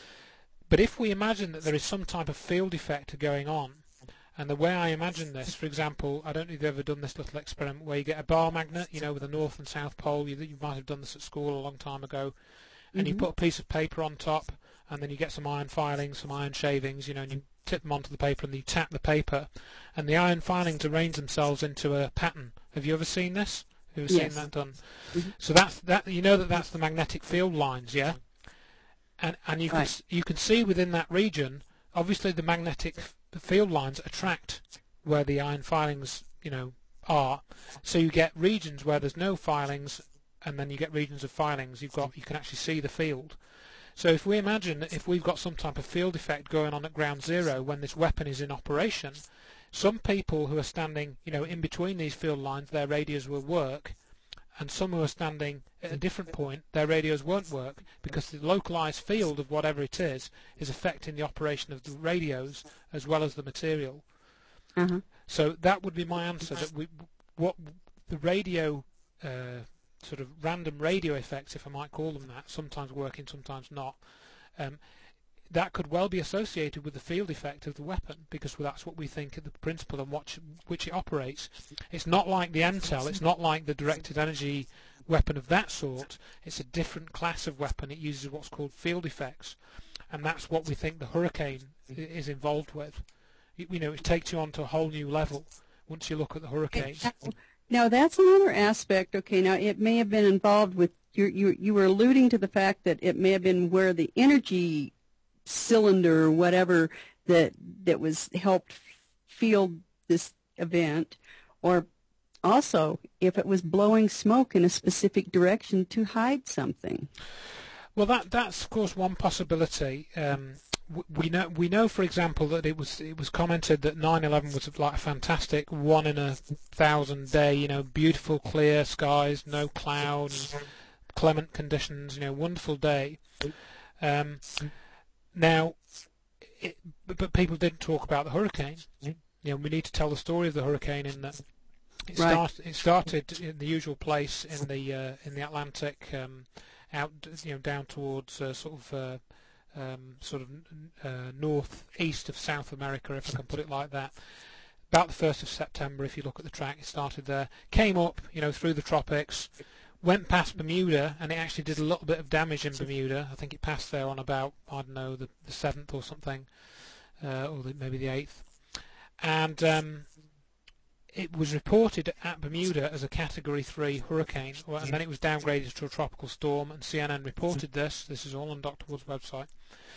But if we imagine that there is some type of field effect going on, and the way I imagine this, for example, I don't know if you've ever done this little experiment where you get a bar magnet, you know, with a north and south pole. You, you might have done this at school a long time ago, and mm-hmm. you put a piece of paper on top, and then you get some iron filings, some iron shavings, you know, and you tip them onto the paper and you tap the paper, and the iron filings arrange themselves into a pattern. Have you ever seen this? Have you ever yes. seen that done? Mm-hmm. So that's that. You know that that's the magnetic field lines, yeah. And and you right. can you can see within that region, obviously the magnetic the field lines attract where the iron filings, you know, are. So you get regions where there's no filings, and then you get regions of filings. You've got you can actually see the field. So if we imagine that if we've got some type of field effect going on at ground zero when this weapon is in operation, some people who are standing, you know, in between these field lines, their radios will work, and some who are standing at a different point, their radios won't work, because the localized field of whatever it is is affecting the operation of the radios as well as the material. Mm-hmm. So that would be my answer, that we, what the radio, uh, sort of random radio effects, if I might call them that, sometimes working, sometimes not, um, that could well be associated with the field effect of the weapon, because that's what we think of the principle and which, which it operates. It's not like the N T E L, it's not like the directed energy weapon of that sort. It's a different class of weapon. It uses what's called field effects, and that's what we think the Hurricane is involved with. You know, it takes you on to a whole new level once you look at the Hurricane. Now that's another aspect. Okay, now it may have been involved with, you you you were alluding to the fact that it may have been where the energy cylinder or whatever that that was helped field this event, or also if it was blowing smoke in a specific direction to hide something. Well, that that's of course one possibility. Um, we know we know, for example, that it was it was commented that nine eleven was like a fantastic one in a thousand day, you know, beautiful clear skies, no clouds, clement conditions, you know, wonderful day. Um, Now, it, but, but people didn't talk about the hurricane. You know, we need to tell the story of the hurricane in that it, right. start, it started in the usual place in the uh, in the Atlantic, um, out you know down towards uh, sort of uh, um, sort of uh, northeast of South America, if I can put it like that. About the first of September, if you look at the track, it started there, came up, you know, through the tropics. Went past Bermuda, and it actually did a little bit of damage in Bermuda. I think it passed there on about, I don't know, the, the seventh or something, uh, or the, maybe the eighth. And um, it was reported at Bermuda as a Category three hurricane, and then it was downgraded to a tropical storm, and C N N reported this. This is all on Doctor Wood's website.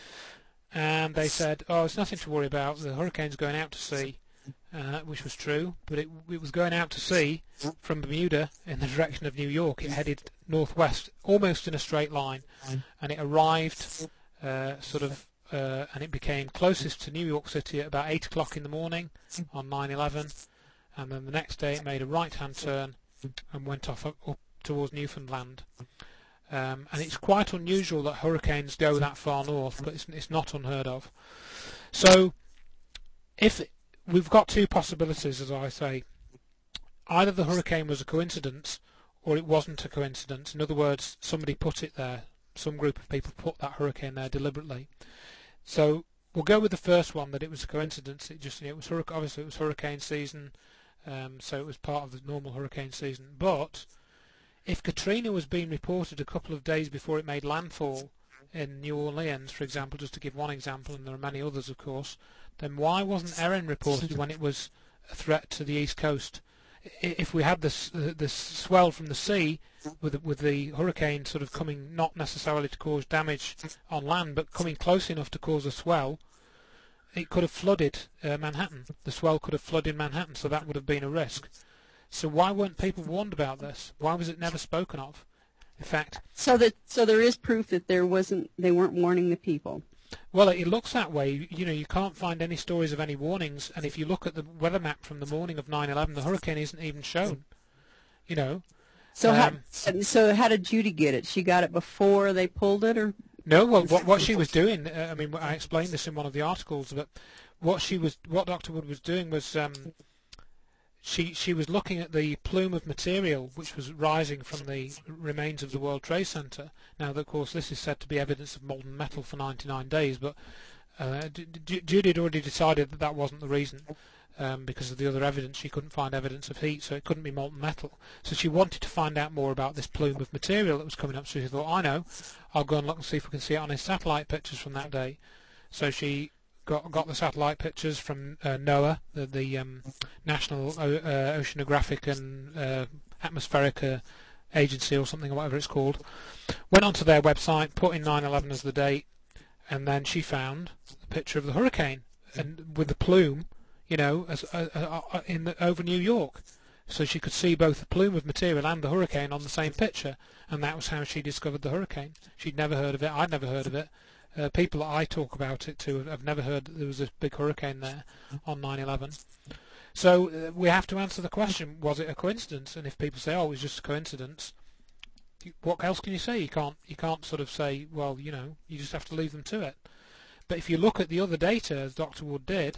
And they said, oh, it's nothing to worry about. The hurricane's going out to sea. Uh, which was true, but it, it was going out to sea from Bermuda in the direction of New York. It headed northwest, almost in a straight line, and it arrived uh, sort of, uh, and it became closest to New York City at about eight o'clock in the morning on nine eleven, and then the next day it made a right-hand turn and went off up, up towards Newfoundland. Um, and it's quite unusual that hurricanes go that far north, but it's, it's not unheard of. So, if we've got two possibilities, as I say. Either the hurricane was a coincidence, or it wasn't a coincidence. In other words, somebody put it there. Some group of people put that hurricane there deliberately. So we'll go with the first one, that it was a coincidence. It just, you know, it was hurricane, obviously it was hurricane season, um, so it was part of the normal hurricane season. But if Katrina was being reported a couple of days before it made landfall in New Orleans, for example, just to give one example, and there are many others, of course, then why wasn't Erin reported when it was a threat to the East Coast? If we had this this swell from the sea, with with the hurricane sort of coming not necessarily to cause damage on land, but coming close enough to cause a swell, it could have flooded uh, Manhattan. The swell could have flooded Manhattan, so that would have been a risk. So why weren't people warned about this? Why was it never spoken of? In fact, so that so there is proof that there wasn't they weren't warning the people. Well, it looks that way. You know, you can't find any stories of any warnings, and if you look at the weather map from the morning of nine eleven, the hurricane isn't even shown. You know. So um, how so how did Judy get it? She got it before they pulled it, or? No. Well, what what she was doing, uh, I mean, I explained this in one of the articles, but what she was, what Doctor Wood was doing was, um, she she was looking at the plume of material which was rising from the remains of the World Trade Center. Now, of course, this is said to be evidence of molten metal for ninety-nine days, but uh, Judy had already decided that that wasn't the reason, um, because of the other evidence. She couldn't find evidence of heat, so it couldn't be molten metal. So she wanted to find out more about this plume of material that was coming up. So she thought, I know, I'll go and look and see if we can see it on his satellite pictures from that day. So she got got the satellite pictures from uh, NOAA, the, the um, National o uh, Oceanographic and uh, Atmospheric uh, Agency, or something, or whatever it's called. Went onto their website, put in nine eleven as the date, and then she found the picture of the hurricane and with the plume, you know, as uh, uh, in the, over New York, so she could see both the plume of material and the hurricane on the same picture, and that was how she discovered the hurricane. She'd never heard of it. I'd never heard of it. Uh, people that I talk about it to have never heard that there was a big hurricane there on nine eleven. So uh, we have to answer the question: was it a coincidence? And if people say, "Oh, it was just a coincidence," what else can you say? You can't. You can't sort of say, "Well, you know," you just have to leave them to it. But if you look at the other data, as Doctor Wood did,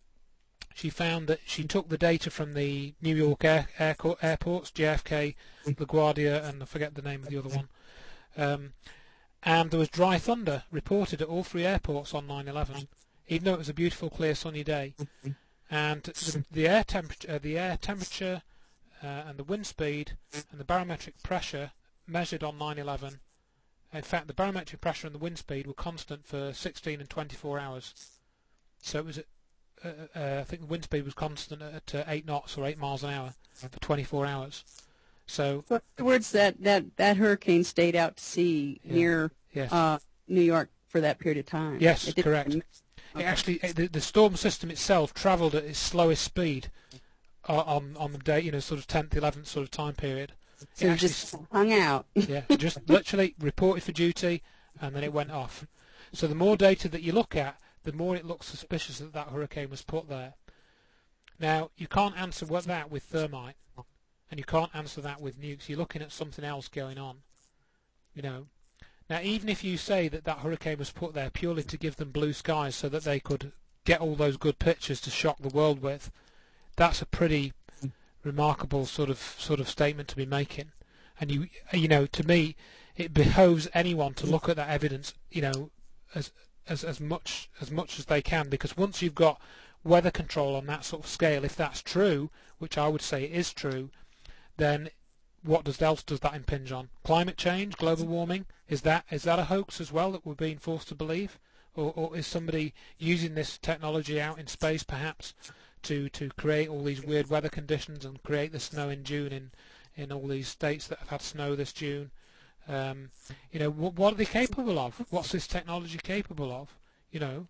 she found that she took the data from the New York air, air, airports, J F K, LaGuardia, and I forget the name of the other one. Um, and there was dry thunder reported at all three airports on nine eleven, even though it was a beautiful, clear, sunny day. And the, the air temperature, uh, the air temperature, uh, and the wind speed, and the barometric pressure measured on nine eleven. In fact, the barometric pressure and the wind speed were constant for sixteen and twenty-four hours. So it was, uh, uh, I think the wind speed was constant at uh, eight knots or eight miles an hour for twenty-four hours. So, in other words, that, that, that hurricane stayed out to sea yeah, near yes. uh, New York for that period of time. Yes, correct. Okay. It actually, the, the storm system itself travelled at its slowest speed uh, on on the day, you know, sort of tenth, eleventh sort of time period. So it just hung out. Yeah, it just literally reported for duty, and then it went off. So the more data that you look at, the more it looks suspicious that that hurricane was put there. Now, you can't answer what that with thermite, and you can't answer that with nukes. You're looking at something else going on, you know. Now, even if you say that that hurricane was put there purely to give them blue skies so that they could get all those good pictures to shock the world with, that's a pretty remarkable sort of sort of statement to be making. And you you know, to me, it behoves anyone to look at that evidence, you know, as as as much as much as they can, because once you've got weather control on that sort of scale, if that's true, which I would say is true, then what does else does that impinge on? Climate change, global warming? Is that is that a hoax as well that we're being forced to believe, or, or is somebody using this technology out in space perhaps to to create all these weird weather conditions and create the snow in June in in all these states that have had snow this June? Um, you know, what, what are they capable of? What's this technology capable of? You know.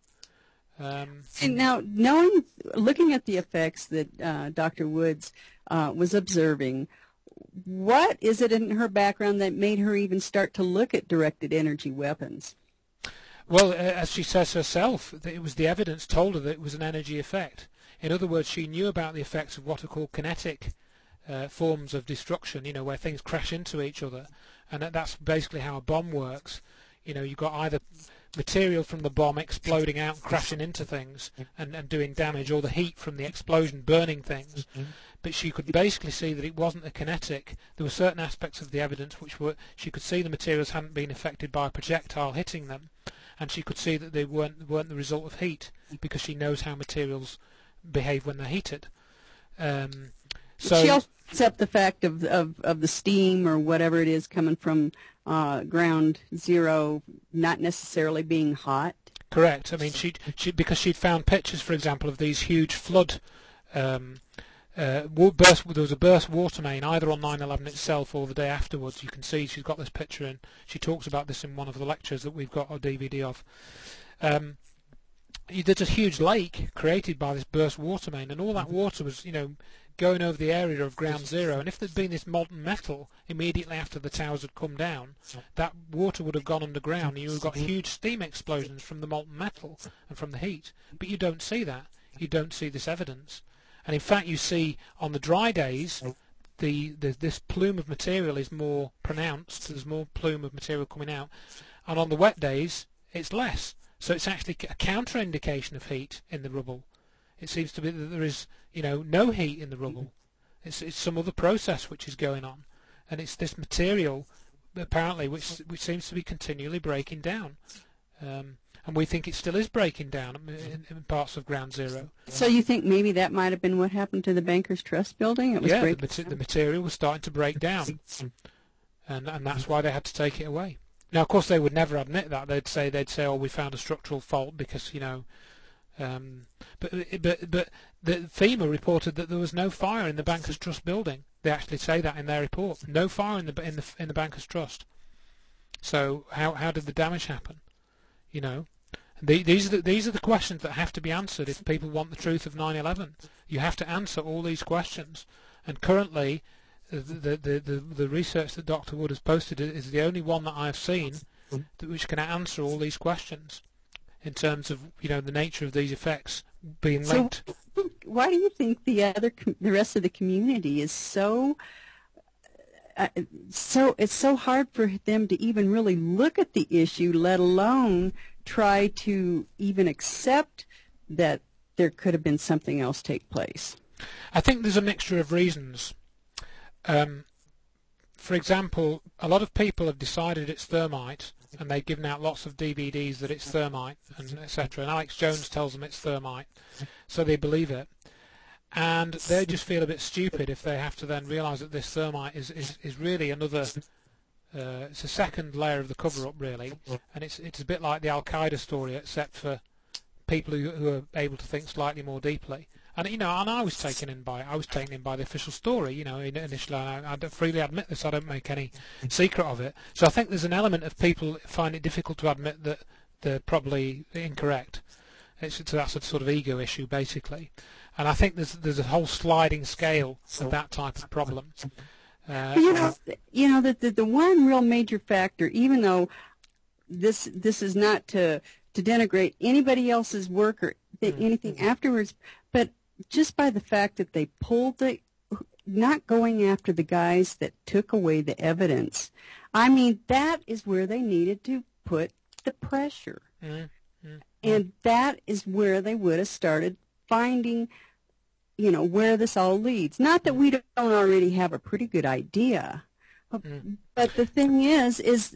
Um, and now, knowing, looking at the effects that uh, Doctor Woods uh, was observing, what is it in her background that made her even start to look at directed energy weapons? Well, uh, as she says herself, it was the evidence told her that it was an energy effect. In other words, she knew about the effects of what are called kinetic uh, forms of destruction, you know, where things crash into each other, and that, that's basically how a bomb works. You know, you've got either material from the bomb exploding out and crashing into things and, and doing damage, or the heat from the explosion burning things. But she could basically see that it wasn't a kinetic. There were certain aspects of the evidence which were, she could see the materials hadn't been affected by a projectile hitting them, and she could see that they weren't weren't the result of heat, because she knows how materials behave when they're heated. Um, so she also accepts the fact of, of of the steam or whatever it is coming from uh, ground zero not necessarily being hot. Correct. I mean, she she because she'd found pictures, for example, of these huge flood. Um, uh, burst, there was a burst water main either on nine eleven itself or the day afterwards. You can see she's got this picture, and she talks about this in one of the lectures that we've got a D V D of. Um, there's a huge lake created by this burst water main, and all that water was, you know, going over the area of ground zero. And if there'd been this molten metal immediately after the towers had come down, that water would have gone underground, and you would have got huge steam explosions from the molten metal and from the heat. But you don't see that. You don't see this evidence. And in fact, you see on the dry days, the, the this plume of material is more pronounced. There's more plume of material coming out, and on the wet days, it's less. So it's actually a counter-indication of heat in the rubble. It seems to be that there is, you know, no heat in the rubble. It's it's some other process which is going on, and it's this material apparently which which seems to be continually breaking down. Um, and we think it still is breaking down in, in parts of ground zero. So you think maybe that might have been what happened to the Bankers Trust building? It was yeah, breaking the, the material was starting to break down, and and that's why they had to take it away. Now, of course, they would never admit that. They'd say they'd say, "Oh, we found a structural fault because, you know." Um, but but but the FEMA reported that there was no fire in the Bankers Trust building. They actually say that in their report. No fire in the in the in the Bankers Trust. So how how did the damage happen? You know, The, these are the, these are the questions that have to be answered if people want the truth of nine eleven. You have to answer all these questions, and currently, the the the, the, the research that Doctor Wood has posted is the only one that I've seen that, which can answer all these questions in terms of, you know, the nature of these effects being linked. So, why do you think the other the rest of the community is so? Uh, so it's so hard for them to even really look at the issue, let alone try to even accept that there could have been something else take place? I think there's a mixture of reasons. Um, for example, a lot of people have decided it's thermite, and they've given out lots of D V Ds that it's thermite, and et cetera. And Alex Jones tells them it's thermite, so they believe it. And they just feel a bit stupid if they have to then realise that this thermite is, is, is really another, uh, it's a second layer of the cover-up, really, and it's it's a bit like the Al-Qaeda story, except for people who, who are able to think slightly more deeply. And you know, and I was taken in by I was taken in by the official story. You know, initially, I, I freely admit this. I don't make any secret of it. So I think there's an element of people find it difficult to admit that they're probably incorrect. It's, so that's a sort of ego issue, basically. And I think there's there's a whole sliding scale of that type of problem. Uh, you know, you know that the, the one real major factor, even though this this is not to to denigrate anybody else's work or th- anything afterwards, but just by the fact that they pulled the, not going after the guys that took away the evidence, I mean, that is where they needed to put the pressure. Mm-hmm. And that is where they would have started finding, you know, where this all leads. Not that we don't already have a pretty good idea, but, mm. but the thing is, is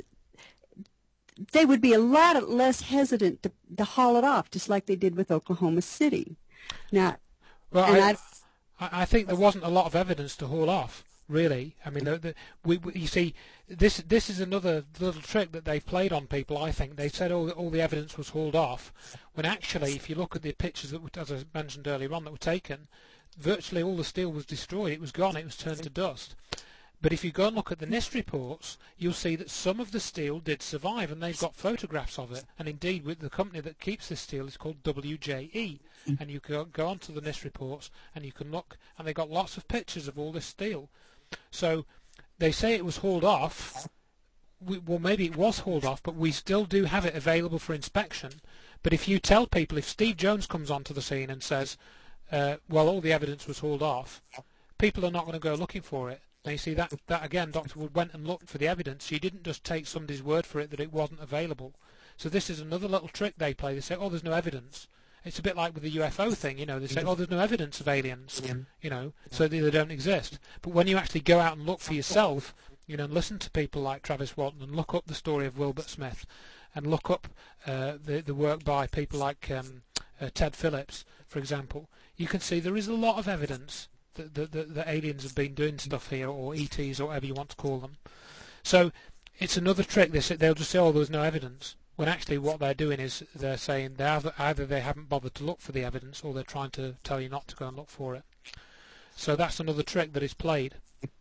they would be a lot less hesitant to, to haul it off, just like they did with Oklahoma City. Now, well, I, I, I think there wasn't a lot of evidence to haul off, really. I mean, the, the, we, we, you see, this this is another little trick that they've played on people. I think they said all all the evidence was hauled off, when actually, if you look at the pictures that, were, as I mentioned earlier on, that were taken, virtually all the steel was destroyed. It was gone. It was turned to dust. But if you go and look at the NIST reports, you'll see that some of the steel did survive, and they've got photographs of it. And indeed, with the company that keeps this steel is called W J E. And you can go onto the NIST reports, and you can look, and they've got lots of pictures of all this steel. So they say it was hauled off. We, well, maybe it was hauled off, but we still do have it available for inspection. But if you tell people, if Steve Jones comes onto the scene and says, uh, well, all the evidence was hauled off, people are not going to go looking for it. Now, you see, that, that again, Doctor Wood went and looked for the evidence. He didn't just take somebody's word for it that it wasn't available. So this is another little trick they play. They say, oh, there's no evidence. It's a bit like with the U F O thing, you know. They say, oh, there's no evidence of aliens, you know, so they, they don't exist. But when you actually go out and look for yourself, you know, and listen to people like Travis Walton and look up the story of Wilbert Smith and look up uh, the, the work by people like um, uh, Ted Phillips, for example, you can see there is a lot of evidence that the, the, the aliens have been doing stuff here, or E Ts, or whatever you want to call them. So it's another trick. They say, they'll just say, oh, there's no evidence, when actually what they're doing is they're saying they either, either they haven't bothered to look for the evidence, or they're trying to tell you not to go and look for it. So that's another trick that is played.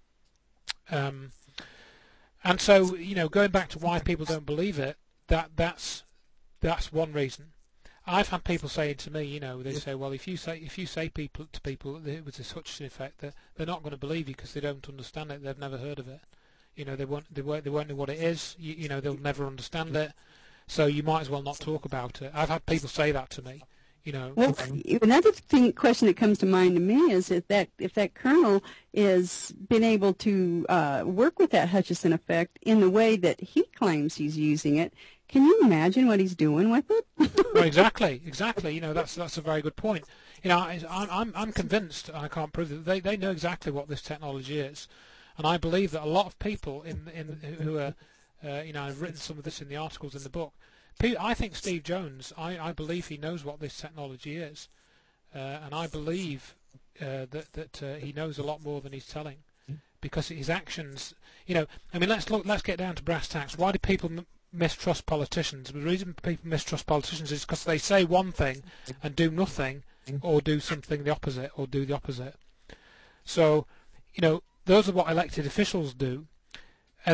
Um, and so, you know, going back to why people don't believe it, that that's that's one reason. I've had people saying to me, you know, they say, well, if you say if you say people to people that it was a such an effect, that they're not going to believe you because they don't understand it. They've never heard of it. You know, they won't they won't they won't know what it is. You, you know, they'll never understand it. So you might as well not talk about it. I've had people say that to me. You know. Well, another thing, question that comes to mind to me is if that if that colonel is been able to uh, work with that Hutchison effect in the way that he claims he's using it, can you imagine what he's doing with it? Well, exactly, exactly. You know, that's that's a very good point. You know, I, I'm I'm convinced, and I can't prove that they they know exactly what this technology is, and I believe that a lot of people in in who are, uh, you know, I've written some of this in the articles in the book. I think Steve Jones, I, I believe he knows what this technology is, uh, and I believe uh, that that uh, he knows a lot more than he's telling, because his actions, you know, I mean, let's look, let's get down to brass tacks. Why do people m mistrust politicians? The reason people mistrust politicians is because they say one thing and do nothing, or do something the opposite, or do the opposite. So, you know, those are what elected officials do, and then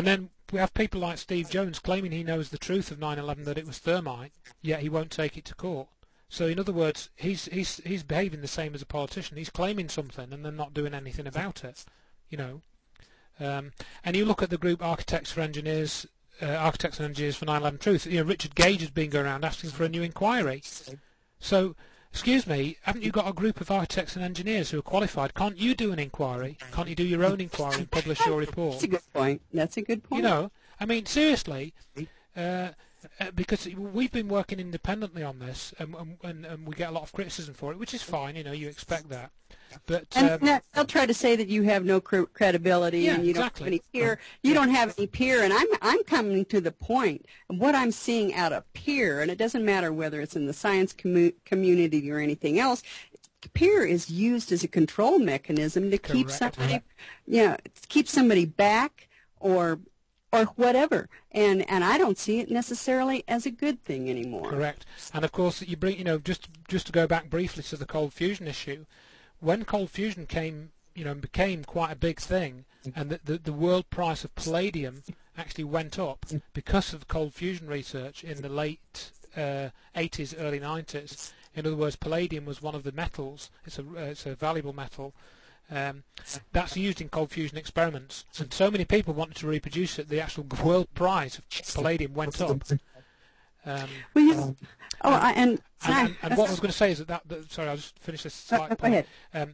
we have people like Steve Jones claiming he knows the truth of nine eleven, that it was thermite, yet he won't take it to court. So in other words, he's he's he's behaving the same as a politician. He's claiming something and then not doing anything about it. You know, um, and you look at the group Architects for Engineers, uh, Architects and Engineers for nine eleven Truth. You know, Richard Gage has been going around asking for a new inquiry. So, excuse me, haven't you got a group of architects and engineers who are qualified? Can't you do an inquiry? Can't you do your own inquiry and publish your report? That's a good point. That's a good point. You know, I mean, seriously, uh, uh, because we've been working independently on this, and, and, and we get a lot of criticism for it, which is fine. You know, you expect that. But and um, they'll try to say that you have no cr- credibility yeah, and you exactly. don't have any peer. You don't have any peer, and I'm I'm coming to the point of what I'm seeing out of peer, and it doesn't matter whether it's in the science commu- community or anything else. Peer is used as a control mechanism to keep Correct. somebody, yeah, keep somebody back or or whatever, and and I don't see it necessarily as a good thing anymore. Correct. And of course, you bring, you know, just just to go back briefly to the cold fusion issue. When cold fusion came, you know, and became quite a big thing, and the, the, the world price of palladium actually went up because of cold fusion research in the late uh, eighties, early nineties. In other words, palladium was one of the metals. It's a, uh, it's a valuable metal. Um, that's used in cold fusion experiments. And so many people wanted to reproduce it, the actual world price of palladium went up. Um, well, you, oh, I, and, and, and, and what I was going to say is that, that, that sorry, I'll just finish this slight uh, point. Um,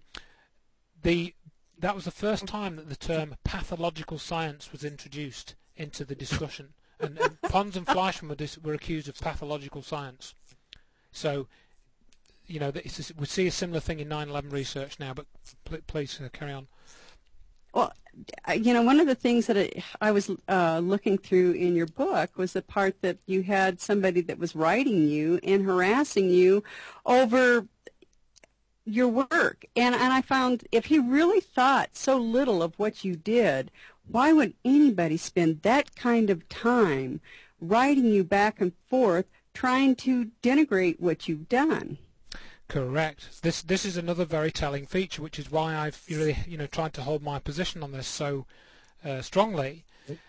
the that was the first time that the term pathological science was introduced into the discussion, and, and Pons and Fleischmann were, dis- were accused of pathological science. So, you know, it's a, we see a similar thing in nine eleven research now. But pl- please uh, carry on. Well, you know, one of the things that I, I was uh, looking through in your book was the part that you had somebody that was writing you and harassing you over your work. And, and I found if he really thought so little of what you did, why would anybody spend that kind of time writing you back and forth trying to denigrate what you've done? Correct. This this is another very telling feature, which is why I've really you know tried to hold my position on this so uh, strongly.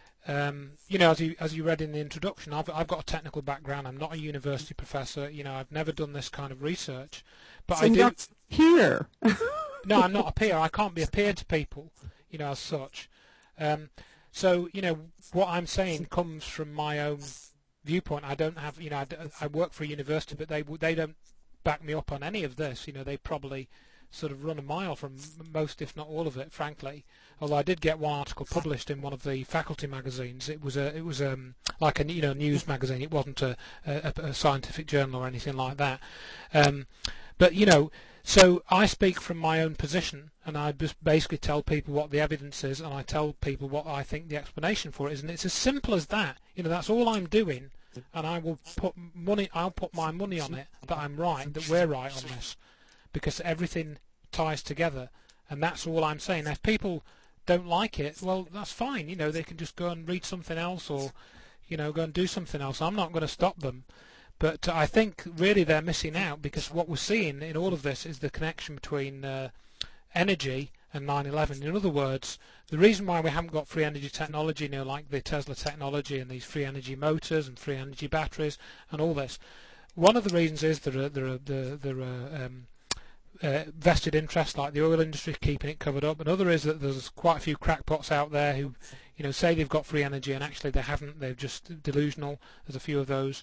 Um, you know, as you as you read in the introduction, I've I've got a technical background. I'm not a university professor. You know, I've never done this kind of research, but so I do. You're peer. No, I'm not a peer. I can't be a peer to people. You know, as such. Um, so you know, what I'm saying comes from my own viewpoint. I don't have you know I, I work for a university, but they they don't back me up on any of this. You know, they probably sort of run a mile from most, if not all of it, frankly. Although I did get one article published in one of the faculty magazines. It was a, it was um like a you know news magazine. It wasn't a, a, a scientific journal or anything like that. Um, but you know, so I speak from my own position, and I just basically tell people what the evidence is, and I tell people what I think the explanation for it is, and it's as simple as that. You know, that's all I'm doing. And I will put money. I'll put my money on it that I'm right, that we're right on this, because everything ties together, and that's all I'm saying. Now, if people don't like it, well, that's fine. You know, they can just go and read something else, or you know, go and do something else. I'm not going to stop them, but I think really they're missing out, because what we're seeing in all of this is the connection between uh, energy and nine eleven. In other words, the reason why we haven't got free energy technology, you know, like the Tesla technology and these free energy motors and free energy batteries and all this, one of the reasons is there are there are there, there are um, uh, vested interests like the oil industry keeping it covered up. Another is that there's quite a few crackpots out there who, you know, say they've got free energy and actually they haven't. They're just delusional. There's a few of those.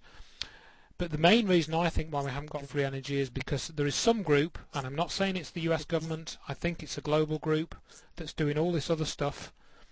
But the main reason I think why we haven't got free energy is because there is some group, and I'm not saying it's the U S government, I think it's a global group that's doing all this other stuff.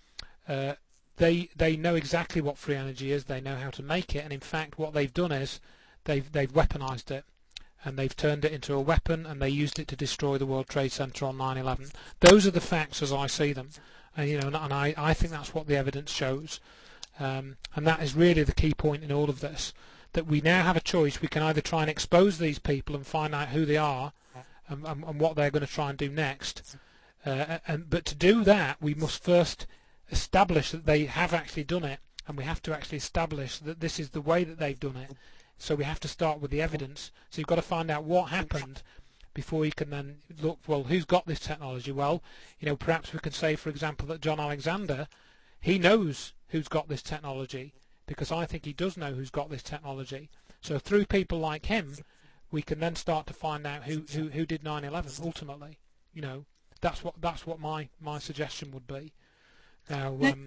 Uh, they they know exactly what free energy is, they know how to make it, and in fact what they've done is they've they've weaponized it, and they've turned it into a weapon, and they used it to destroy the World Trade Center on nine eleven. Those are the facts as I see them, and you know, and I I think that's what the evidence shows, um, and that is really the key point in all of this. That we now have a choice. We can either try and expose these people and find out who they are and, and, and what they're going to try and do next. Uh, and but to do that, we must first establish that they have actually done it, and we have to actually establish that this is the way that they've done it. So we have to start with the evidence. So you've got to find out what happened before you can then look, well, who's got this technology? Well, you know, perhaps we can say, for example, that John Alexander, he knows who's got this technology, because I think he does know who's got this technology. So through people like him, we can then start to find out who, who, who did nine eleven ultimately. You know, that's what that's what my, my suggestion would be. Now, um,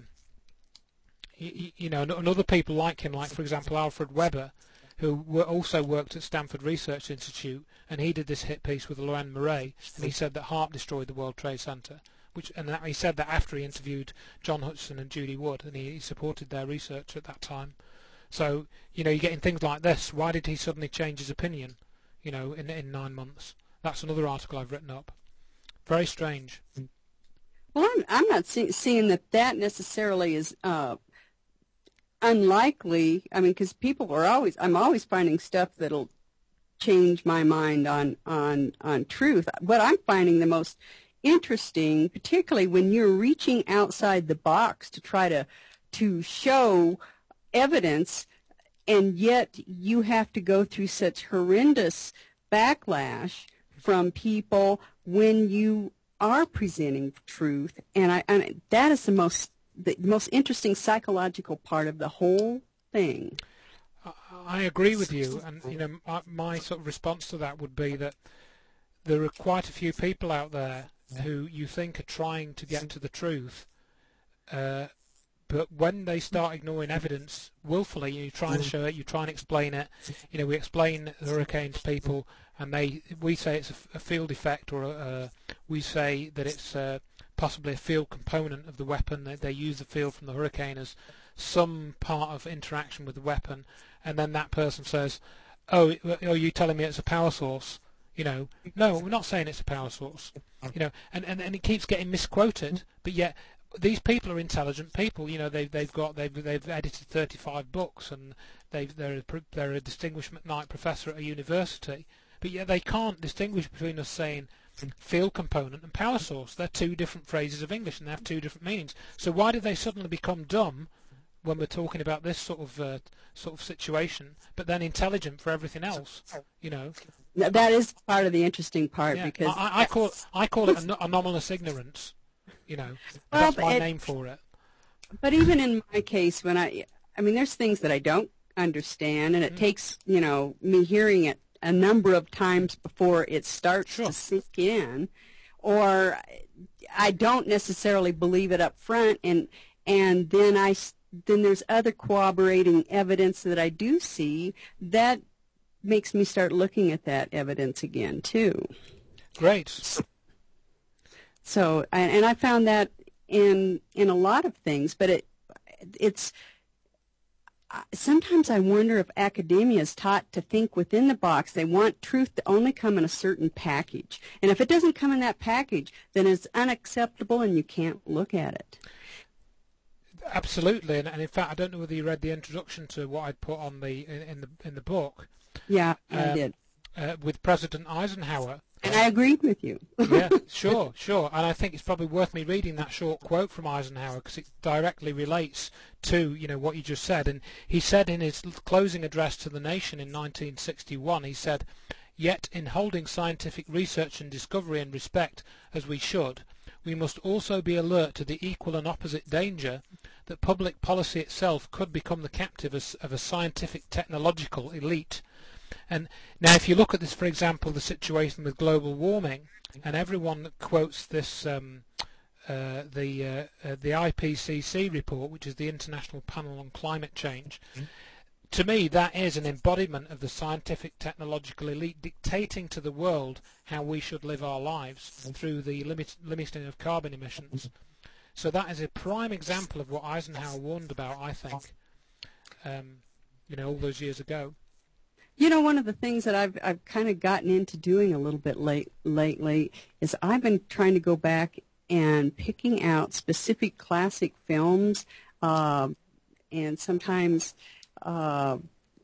you, you know, and other people like him, like for example Alfred Weber, who were also worked at Stanford Research Institute, and he did this hit piece with Loren Murray, and he said that HAARP destroyed the World Trade Center, which, and that, he said that after he interviewed John Hutchison and Judy Wood, and he, he supported their research at that time. So, you know, you're getting things like this. Why did he suddenly change his opinion, you know, in in nine months? That's another article I've written up. Very strange. Well, I'm, I'm not see, seeing that that necessarily is uh, unlikely. I mean, because people are always, I'm always finding stuff that'll change my mind on, on, on truth. What I'm finding the most interesting, particularly when you're reaching outside the box to try to, to show evidence, and yet you have to go through such horrendous backlash from people when you are presenting truth, and I and that is the most the most interesting psychological part of the whole thing. I agree with you, and you know my, my sort of response to that would be that there are quite a few people out there who you think are trying to get to the truth, uh, but when they start ignoring evidence willfully, you try and show it, you try and explain it. You know, we explain the hurricane to people, and they we say it's a, a field effect, or a, a, we say that it's uh, possibly a field component of the weapon. They, they use the field from the hurricane as some part of interaction with the weapon, and then that person says, "Oh, are you telling me it's a power source?" You know, no, we're not saying it's a power source. You know, and, and, and it keeps getting misquoted, but yet these people are intelligent people. You know, they've they've got they've they've edited thirty-five books, and they've they're a, they're a distinguished McKnight professor at a university. But yet they can't distinguish between us saying field component and power source. They're two different phrases of English, and they have two different meanings. So why did they suddenly become dumb when we're talking about this sort of uh, sort of situation, but then intelligent for everything else? You know, that is part of the interesting part, yeah. because I, I call I call it an anomalous ignorance. You know, well, that's my it, name for it. But even in my case, when I, I mean, there's things that I don't understand, and it mm. takes, you know, me hearing it a number of times before it starts sure. to sink in, or I don't necessarily believe it up front, and and then I then there's other corroborating evidence that I do see that makes me start looking at that evidence again too. Great. So, and, and I found that in in a lot of things, but it it's sometimes I wonder if academia is taught to think within the box. They want truth to only come in a certain package, and if it doesn't come in that package, then it's unacceptable, and you can't look at it. Absolutely, and, and in fact, I don't know whether you read the introduction to what I'd put on the in, in the in the book. Yeah, um, I did. Uh, with President Eisenhower. And I agreed with you. Yeah, sure, sure. And I think it's probably worth me reading that short quote from Eisenhower, because it directly relates to, you know, what you just said. And he said in his closing address to the nation in nineteen sixty-one, he said, "Yet in holding scientific research and discovery in respect as we should, we must also be alert to the equal and opposite danger that public policy itself could become the captive of a scientific technological elite." And now if you look at this, for example, the situation with global warming, and everyone quotes this, um, uh, the uh, uh, the I P C C report, which is the International Panel on Climate Change, mm-hmm. to me that is an embodiment of the scientific technological elite dictating to the world how we should live our lives through the limit, limiting of carbon emissions. So that is a prime example of what Eisenhower warned about, I think, um, you know, all those years ago. You know, one of the things that I've I've kind of gotten into doing a little bit late lately is I've been trying to go back and picking out specific classic films, uh, and sometimes uh,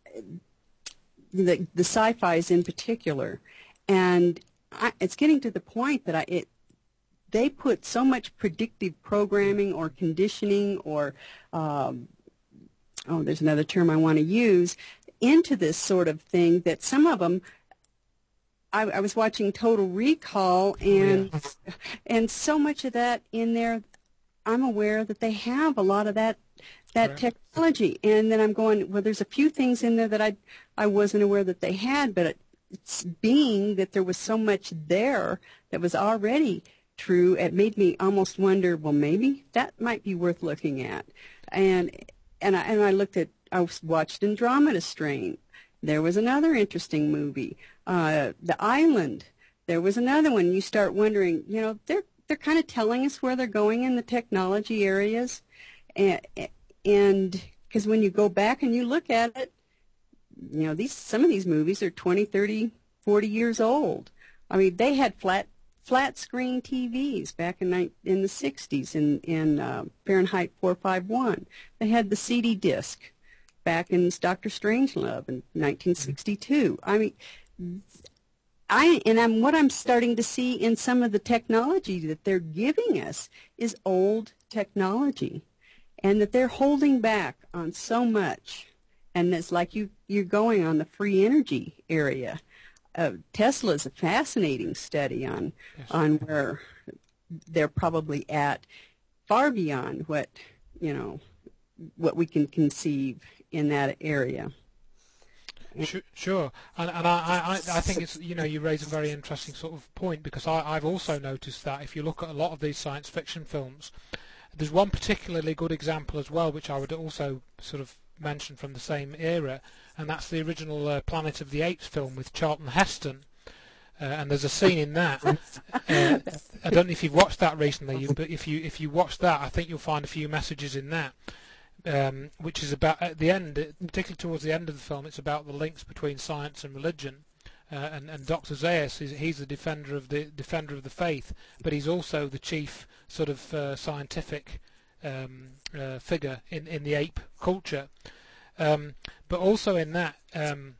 the the sci-fis in particular, and I, it's getting to the point that I it they put so much predictive programming or conditioning or um, oh, there's another term I want to use, into this sort of thing that some of them, I, I was watching Total Recall, and oh, yeah. and so much of that in there, I'm aware that they have a lot of that that Correct. technology. And then I'm going, well, there's a few things in there that I I wasn't aware that they had, but it's being that there was so much there that was already true, it made me almost wonder, well, maybe that might be worth looking at. And and I, and I looked at, I watched Andromeda Strain. There was another interesting movie. Uh, The Island. There was another one. You start wondering, you know, they're they're kind of telling us where they're going in the technology areas, and and because when you go back and you look at it, you know, these some of these movies are twenty, thirty, forty years old. I mean, they had flat flat screen T Vs back in ni- in the sixties in in uh, Fahrenheit four fifty-one. They had the C D disc back in Doctor Strangelove in nineteen sixty-two. I mean, I and I'm what I'm starting to see in some of the technology that they're giving us is old technology, and that they're holding back on so much. And it's like you you're going on the free energy area. Uh, Tesla's a fascinating study on Yes. on where they're probably at, far beyond what you know what we can conceive in that area. Sure, sure. and, and I, I, I think it's, you know, you raise a very interesting sort of point, because I, I've also noticed that if you look at a lot of these science fiction films, there's one particularly good example as well, which I would also sort of mention from the same era, and that's the original uh, Planet of the Apes film with Charlton Heston. Uh, and there's a scene in that. Uh, I don't know if you've watched that recently, but if you if you watch that, I think you'll find a few messages in that. Um, which is about, at the end, particularly towards the end of the film, it's about the links between science and religion. Uh, and, and Doctor Zaius, is, he's the defender of the defender of the faith, but he's also the chief sort of uh, scientific um, uh, figure in, in the ape culture. Um, but also in that, um,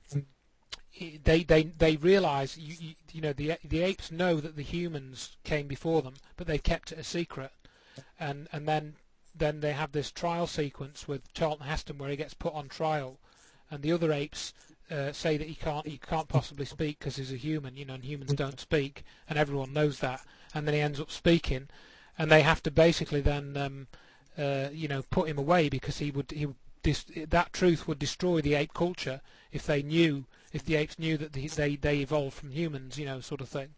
they they they realise, you, you, you know, the the apes know that the humans came before them, but they kept it a secret, and and then. Then they have this trial sequence with Charlton Heston where he gets put on trial, and the other apes uh, say that he can't he can't possibly speak because he's a human, you know, and humans don't speak, and everyone knows that. And then he ends up speaking, and they have to basically then um, uh, you know put him away, because he would he would dis- that truth would destroy the ape culture if they knew if the apes knew that the, they they evolved from humans, you know, sort of thing.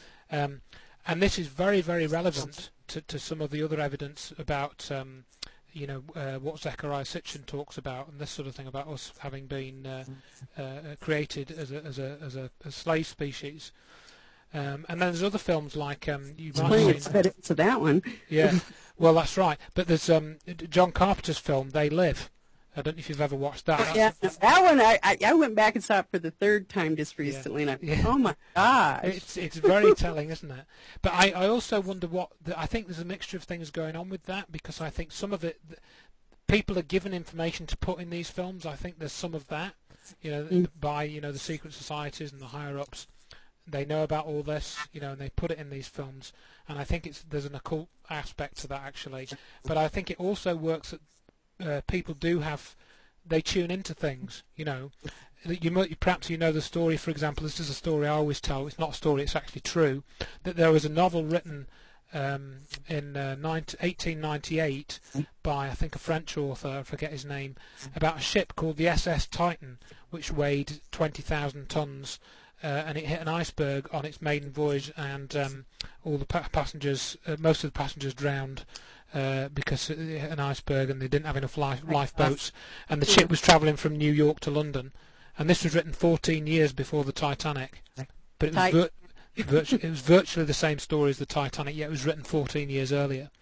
Um, and this is very very relevant To, to some of the other evidence about, um, you know, uh, what Zecharia Sitchin talks about, and this sort of thing about us having been uh, uh, created as a as a as a, a slave species. Um, and then there's other films like um, you might have seen. Evidence of that one. Yeah, well that's right. But there's um, John Carpenter's film They Live. I don't know if you've ever watched that. That's Yeah, that one I, I I went back and saw it for the third time just recently, yeah. and I, Yeah. oh my gosh, It's it's very telling, isn't it? But I, I also wonder what the, I think there's a mixture of things going on with that, because I think some of it, people are given information to put in these films. I think there's some of that, you know, Mm. by you know the secret societies and the higher ups. They know about all this, you know, and they put it in these films. And I think it's there's an occult aspect to that actually. But I think it also works that uh, people do have. They tune into things, you know. You might, perhaps you know the story. For example, this is a story I always tell. It's not a story; it's actually true. That there was a novel written um, in uh, eighteen ninety-eight by, I think, a French author. I forget his name. About a ship called the S S Titan, which weighed twenty thousand tons, uh, and it hit an iceberg on its maiden voyage, and um, all the pa- passengers, uh, most of the passengers, drowned. Uh, because it hit an iceberg and they didn't have enough life, lifeboats, and the ship was travelling from New York to London, and this was written fourteen years before the Titanic, but it was, vir- virtu- it was virtually the same story as the Titanic, yet it was written fourteen years earlier.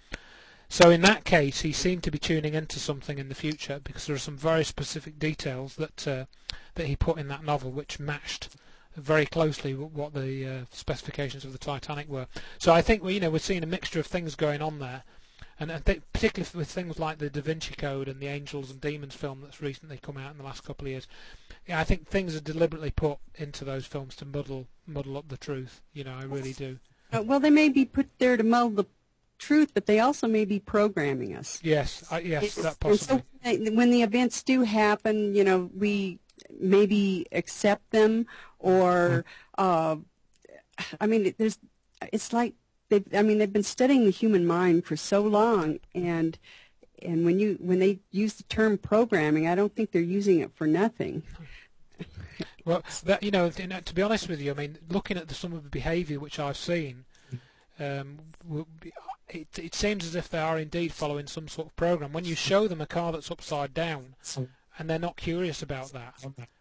So in that case, he seemed to be tuning into something in the future, because there are some very specific details that uh, that he put in that novel which matched very closely what the uh, specifications of the Titanic were. So I think we, you know, we're seeing a mixture of things going on there. And I think particularly with things like the Da Vinci Code and the Angels and Demons film that's recently come out in the last couple of years, yeah, I think things are deliberately put into those films to muddle muddle up the truth. You know, I really do. Uh, well, they may be put there to muddle the truth, but they also may be programming us. Yes, I, yes, that And possibly. so when the events do happen, you know, we maybe accept them, or uh, I mean, there's. It's like they I mean they've been studying the human mind for so long, and and when you when they use the term programming, I don't think they're using it for nothing. Well, that, you know, to be honest with you, I mean, looking at the, some of the behaviour which I've seen, um, it, it seems as if they are indeed following some sort of program. When you show them a car that's upside down, and they're not curious about that,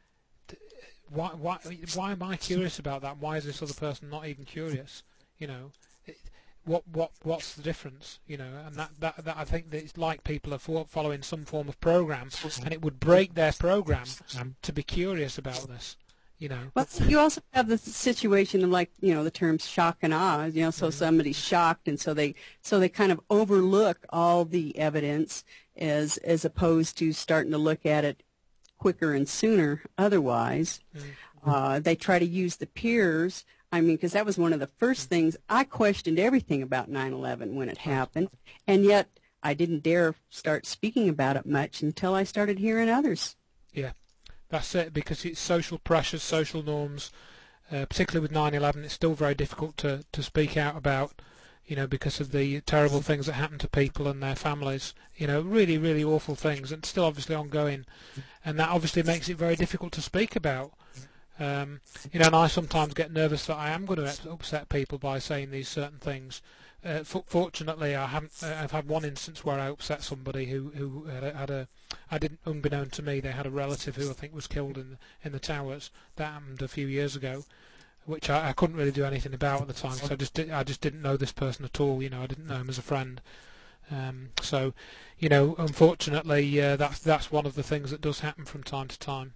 why, why, why am I curious about that? Why is this other person not even curious? You know, it, what, what, what's the difference? You know, and that, that, that I think that it's like people are for, following some form of program, and it would break their program to be curious about this. You know. Well, you also have the situation of, like, you know, the terms shock and awe. You know, so somebody's shocked, and so they so they kind of overlook all the evidence as as opposed to starting to look at it quicker and sooner. Otherwise, mm-hmm. uh, they try to use the peers. I mean, because that was one of the first things. I questioned everything about nine eleven when it happened, and yet I didn't dare start speaking about it much until I started hearing others. Yeah. That's it, because it's social pressures, social norms, uh, particularly with nine eleven, it's still very difficult to, to speak out about, you know, because of the terrible things that happen to people and their families, you know, really, really awful things, and still obviously ongoing, and that obviously makes it very difficult to speak about. Um, you know, and I sometimes get nervous that I am going to upset people by saying these certain things. Uh, fortunately, I haven't. Uh, I've had one instance where I upset somebody who who had a, had a. I didn't, unbeknown to me, they had a relative who I think was killed in in the towers. That happened a few years ago, which I, I couldn't really do anything about at the time. So I just did, I just didn't know this person at all. You know, I didn't know him as a friend. Um, so, you know, unfortunately, uh, that's that's one of the things that does happen from time to time.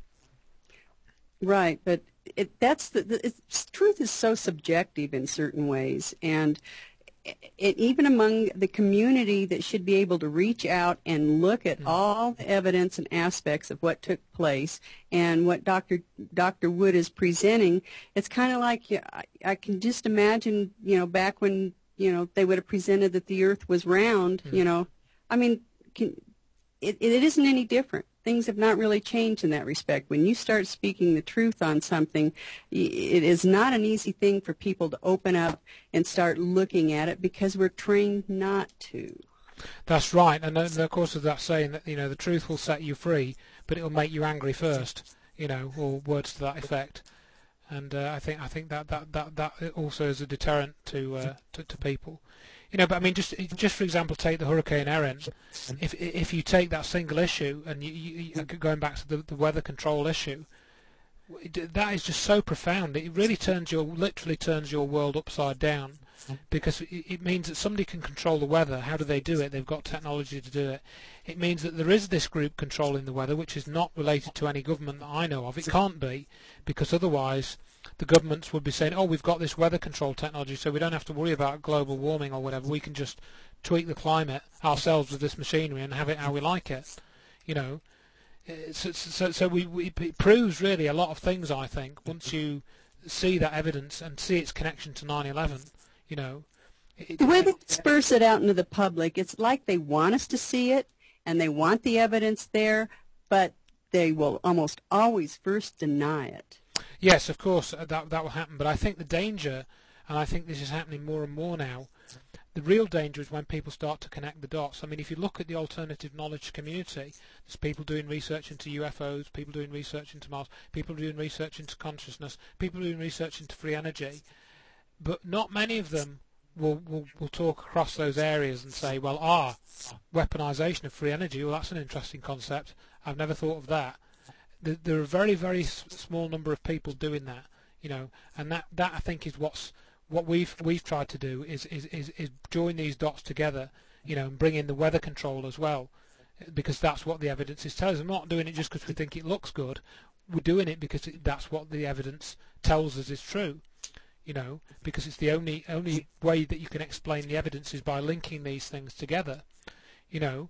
Right, but it, that's the, the it's, truth is so subjective in certain ways, and it, even among the community that should be able to reach out and look at all the evidence and aspects of what took place and what Doctor Doctor Wood is presenting, it's kind of like, yeah, I, I can just imagine, you know, back when, you know, they would have presented that the Earth was round, mm. you know, I mean, can, it, it isn't any different. Things have not really changed in that respect. When you start speaking the truth on something, it is not an easy thing for people to open up and start looking at it because we're trained not to. That's right, and of course of that saying that, you know, the truth will set you free, but it will make you angry first, you know, or words to that effect. And uh, I think I think that, that, that, that also is a deterrent to, uh, to to people. You know, but I mean, just just for example, take the Hurricane Erin. If if you take that single issue and you, you going back to the, the weather control issue, that is just so profound. It really turns your literally turns your world upside down, because it, it means that somebody can control the weather. How do they do it? They've got technology to do it. It means that there is this group controlling the weather, which is not related to any government that I know of. It can't be, because otherwise the governments would be saying, oh, we've got this weather control technology, so we don't have to worry about global warming or whatever. We can just tweak the climate ourselves with this machinery and have it how we like it. You know, so so, so we, we it proves really a lot of things, I think, once you see that evidence and see its connection to nine eleven. You know, it, the way they disperse it out into the public, it's like they want us to see it and they want the evidence there, but they will almost always first deny it. Yes, of course, uh, that that will happen. But I think the danger, and I think this is happening more and more now, the real danger is when people start to connect the dots. I mean, if you look at the alternative knowledge community, there's people doing research into U F Os, people doing research into Mars, people doing research into consciousness, people doing research into free energy, but not many of them will, will, will talk across those areas and say, well, ah, weaponization of free energy, well, that's an interesting concept. I've never thought of that. There are a very, very small number of people doing that, you know, and that, that I think is what's what we've we've tried to do is, is, is, is join these dots together, you know, and bring in the weather control as well, because that's what the evidence is telling us. We're not doing it just because we think it looks good. We're doing it because it, that's what the evidence tells us is true, you know, because it's the only only way that you can explain the evidence is by linking these things together, you know.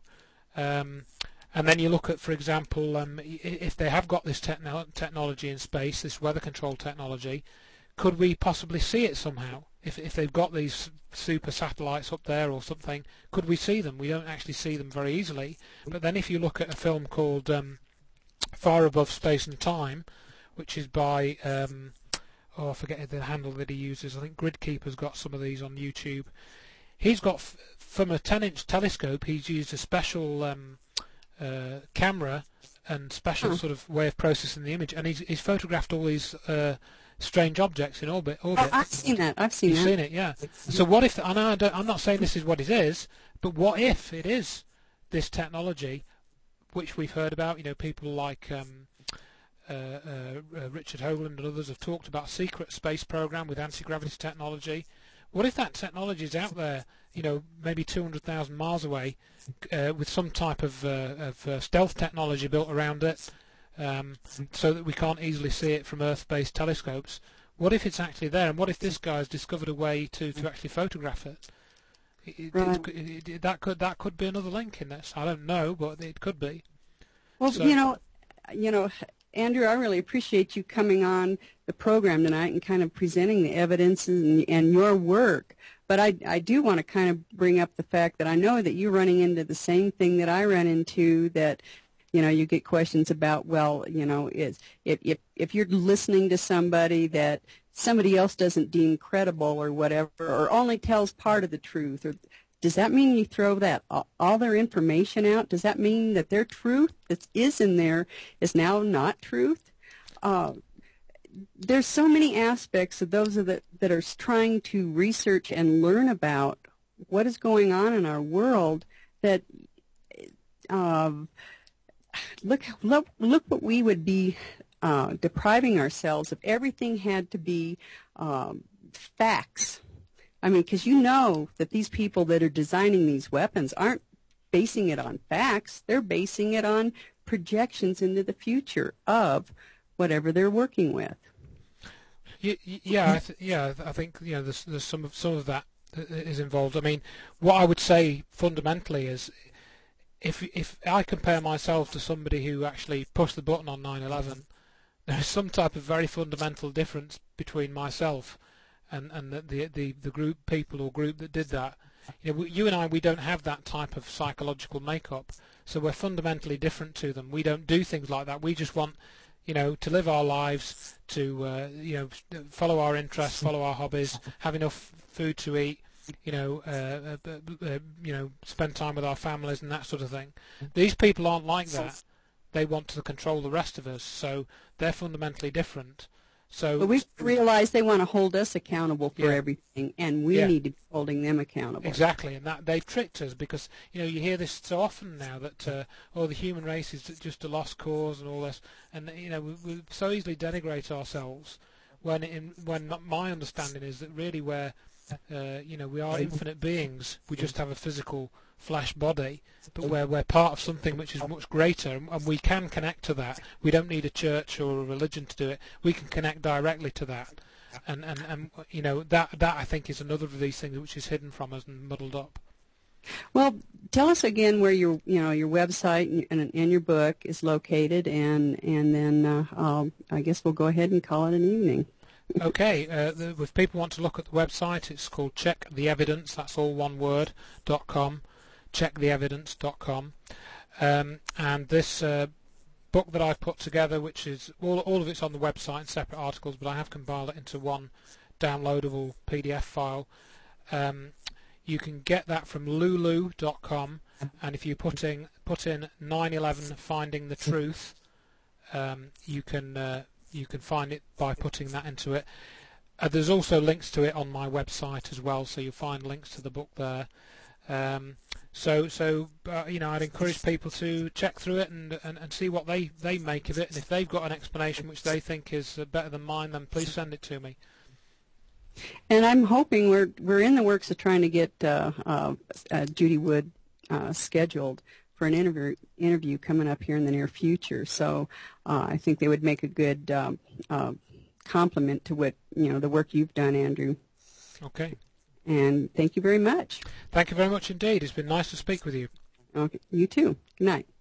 Um, And then you look at, for example, um, if they have got this techno technology in space, this weather control technology, could we possibly see it somehow? If, if they've got these super satellites up there or something, could we see them? We don't actually see them very easily. But then if you look at a film called um, Far Above Space and Time, which is by, um, oh, I forget the handle that he uses. I think Gridkeeper's got some of these on YouTube. He's got, f from a ten inch telescope, he's used a special um, uh, camera and special huh. sort of way of processing the image, and he's, he's photographed all these uh, strange objects in orbit. orbit. Oh, I've seen that. I've seen You've that. seen it, yeah. So what if, and I don't, I'm not saying this is what it is, but what if it is this technology which we've heard about? You know, people like um, uh, uh, uh, Richard Hoagland and others have talked about a secret space program with anti-gravity technology. What if that technology is out there, you know, maybe two hundred thousand miles away, uh, with some type of, uh, of uh, stealth technology built around it, um, so that we can't easily see it from Earth-based telescopes? What if it's actually there, and what if this guy's discovered a way to, to actually photograph it? It, Right. it, it, it? That could that could be another link in this. I don't know, but it could be. Well, So, you know, you know, Andrew, I really appreciate you coming on the program tonight and kind of presenting the evidence and, and your work. But I, I do want to kind of bring up the fact that I know that you're running into the same thing that I run into, that, you know, you get questions about, well, you know, is if, if, if you're listening to somebody that somebody else doesn't deem credible or whatever, or only tells part of the truth, or does that mean you throw that all their information out? Does that mean that their truth that is in there is now not truth? Uh, there's so many aspects of those of the, that are trying to research and learn about what is going on in our world that uh, look, look look what we would be uh, depriving ourselves if everything had to be um, facts. I mean, because you know that these people that are designing these weapons aren't basing it on facts. They're basing it on projections into the future of whatever they're working with. Yeah, I th yeah, I think, you know, there's, there's some of some of that is involved. I mean, what I would say fundamentally is, if if I compare myself to somebody who actually pushed the button on nine eleven, there is some type of very fundamental difference between myself and and the the the, the group people or group that did that. You know, we, you and I, we don't have that type of psychological makeup, so we're fundamentally different to them. We don't do things like that. We just want, you know, to live our lives, to uh, you know, follow our interests, follow our hobbies, have enough food to eat, you know, uh, uh, uh, you know, spend time with our families and that sort of thing. These people aren't like that. They want to control the rest of us, so they're fundamentally different. So, but we realize they want to hold us accountable for yeah. everything, and we yeah. need to be holding them accountable. Exactly, and that they've tricked us, because, you know, you hear this so often now that uh, oh, the human race is just a lost cause and all this, and, you know, we, we so easily denigrate ourselves when in, when my understanding is that really we're uh, you know, we are infinite beings. We just have a physical flesh body, but we're we're part of something which is much greater, and we can connect to that. We don't need a church or a religion to do it. We can connect directly to that, and and, and you know, that that I think is another of these things which is hidden from us and muddled up. Well, tell us again where your you know your website and, and your book is located, and and then uh, I'll, I guess we'll go ahead and call it an evening. Okay, uh, the, if people want to look at the website, it's called Check the Evidence. That's all one word. dot com. check the evidence dot com. Um, and this uh, book that I've put together, which is all all of it's on the website in separate articles, but I have compiled it into one downloadable P D F file. Um, you can get that from lulu dot com, and if you put in put in nine eleven Finding the Truth, um, you can uh, you can find it by putting that into it. Uh, there's also links to it on my website as well, so you'll find links to the book there. Um, so, so uh, you know, I'd encourage people to check through it and, and and see what they they make of it, and if they've got an explanation which they think is uh, better than mine, then please send it to me. And I'm hoping we're we're in the works of trying to get uh, uh, uh, Judy Wood uh, scheduled for an interview interview coming up here in the near future. So uh, I think they would make a good um, uh, complement to what you know the work you've done, Andrew. Okay. And thank you very much. Thank you very much indeed. It's been nice to speak with you. Okay. You too. Good night.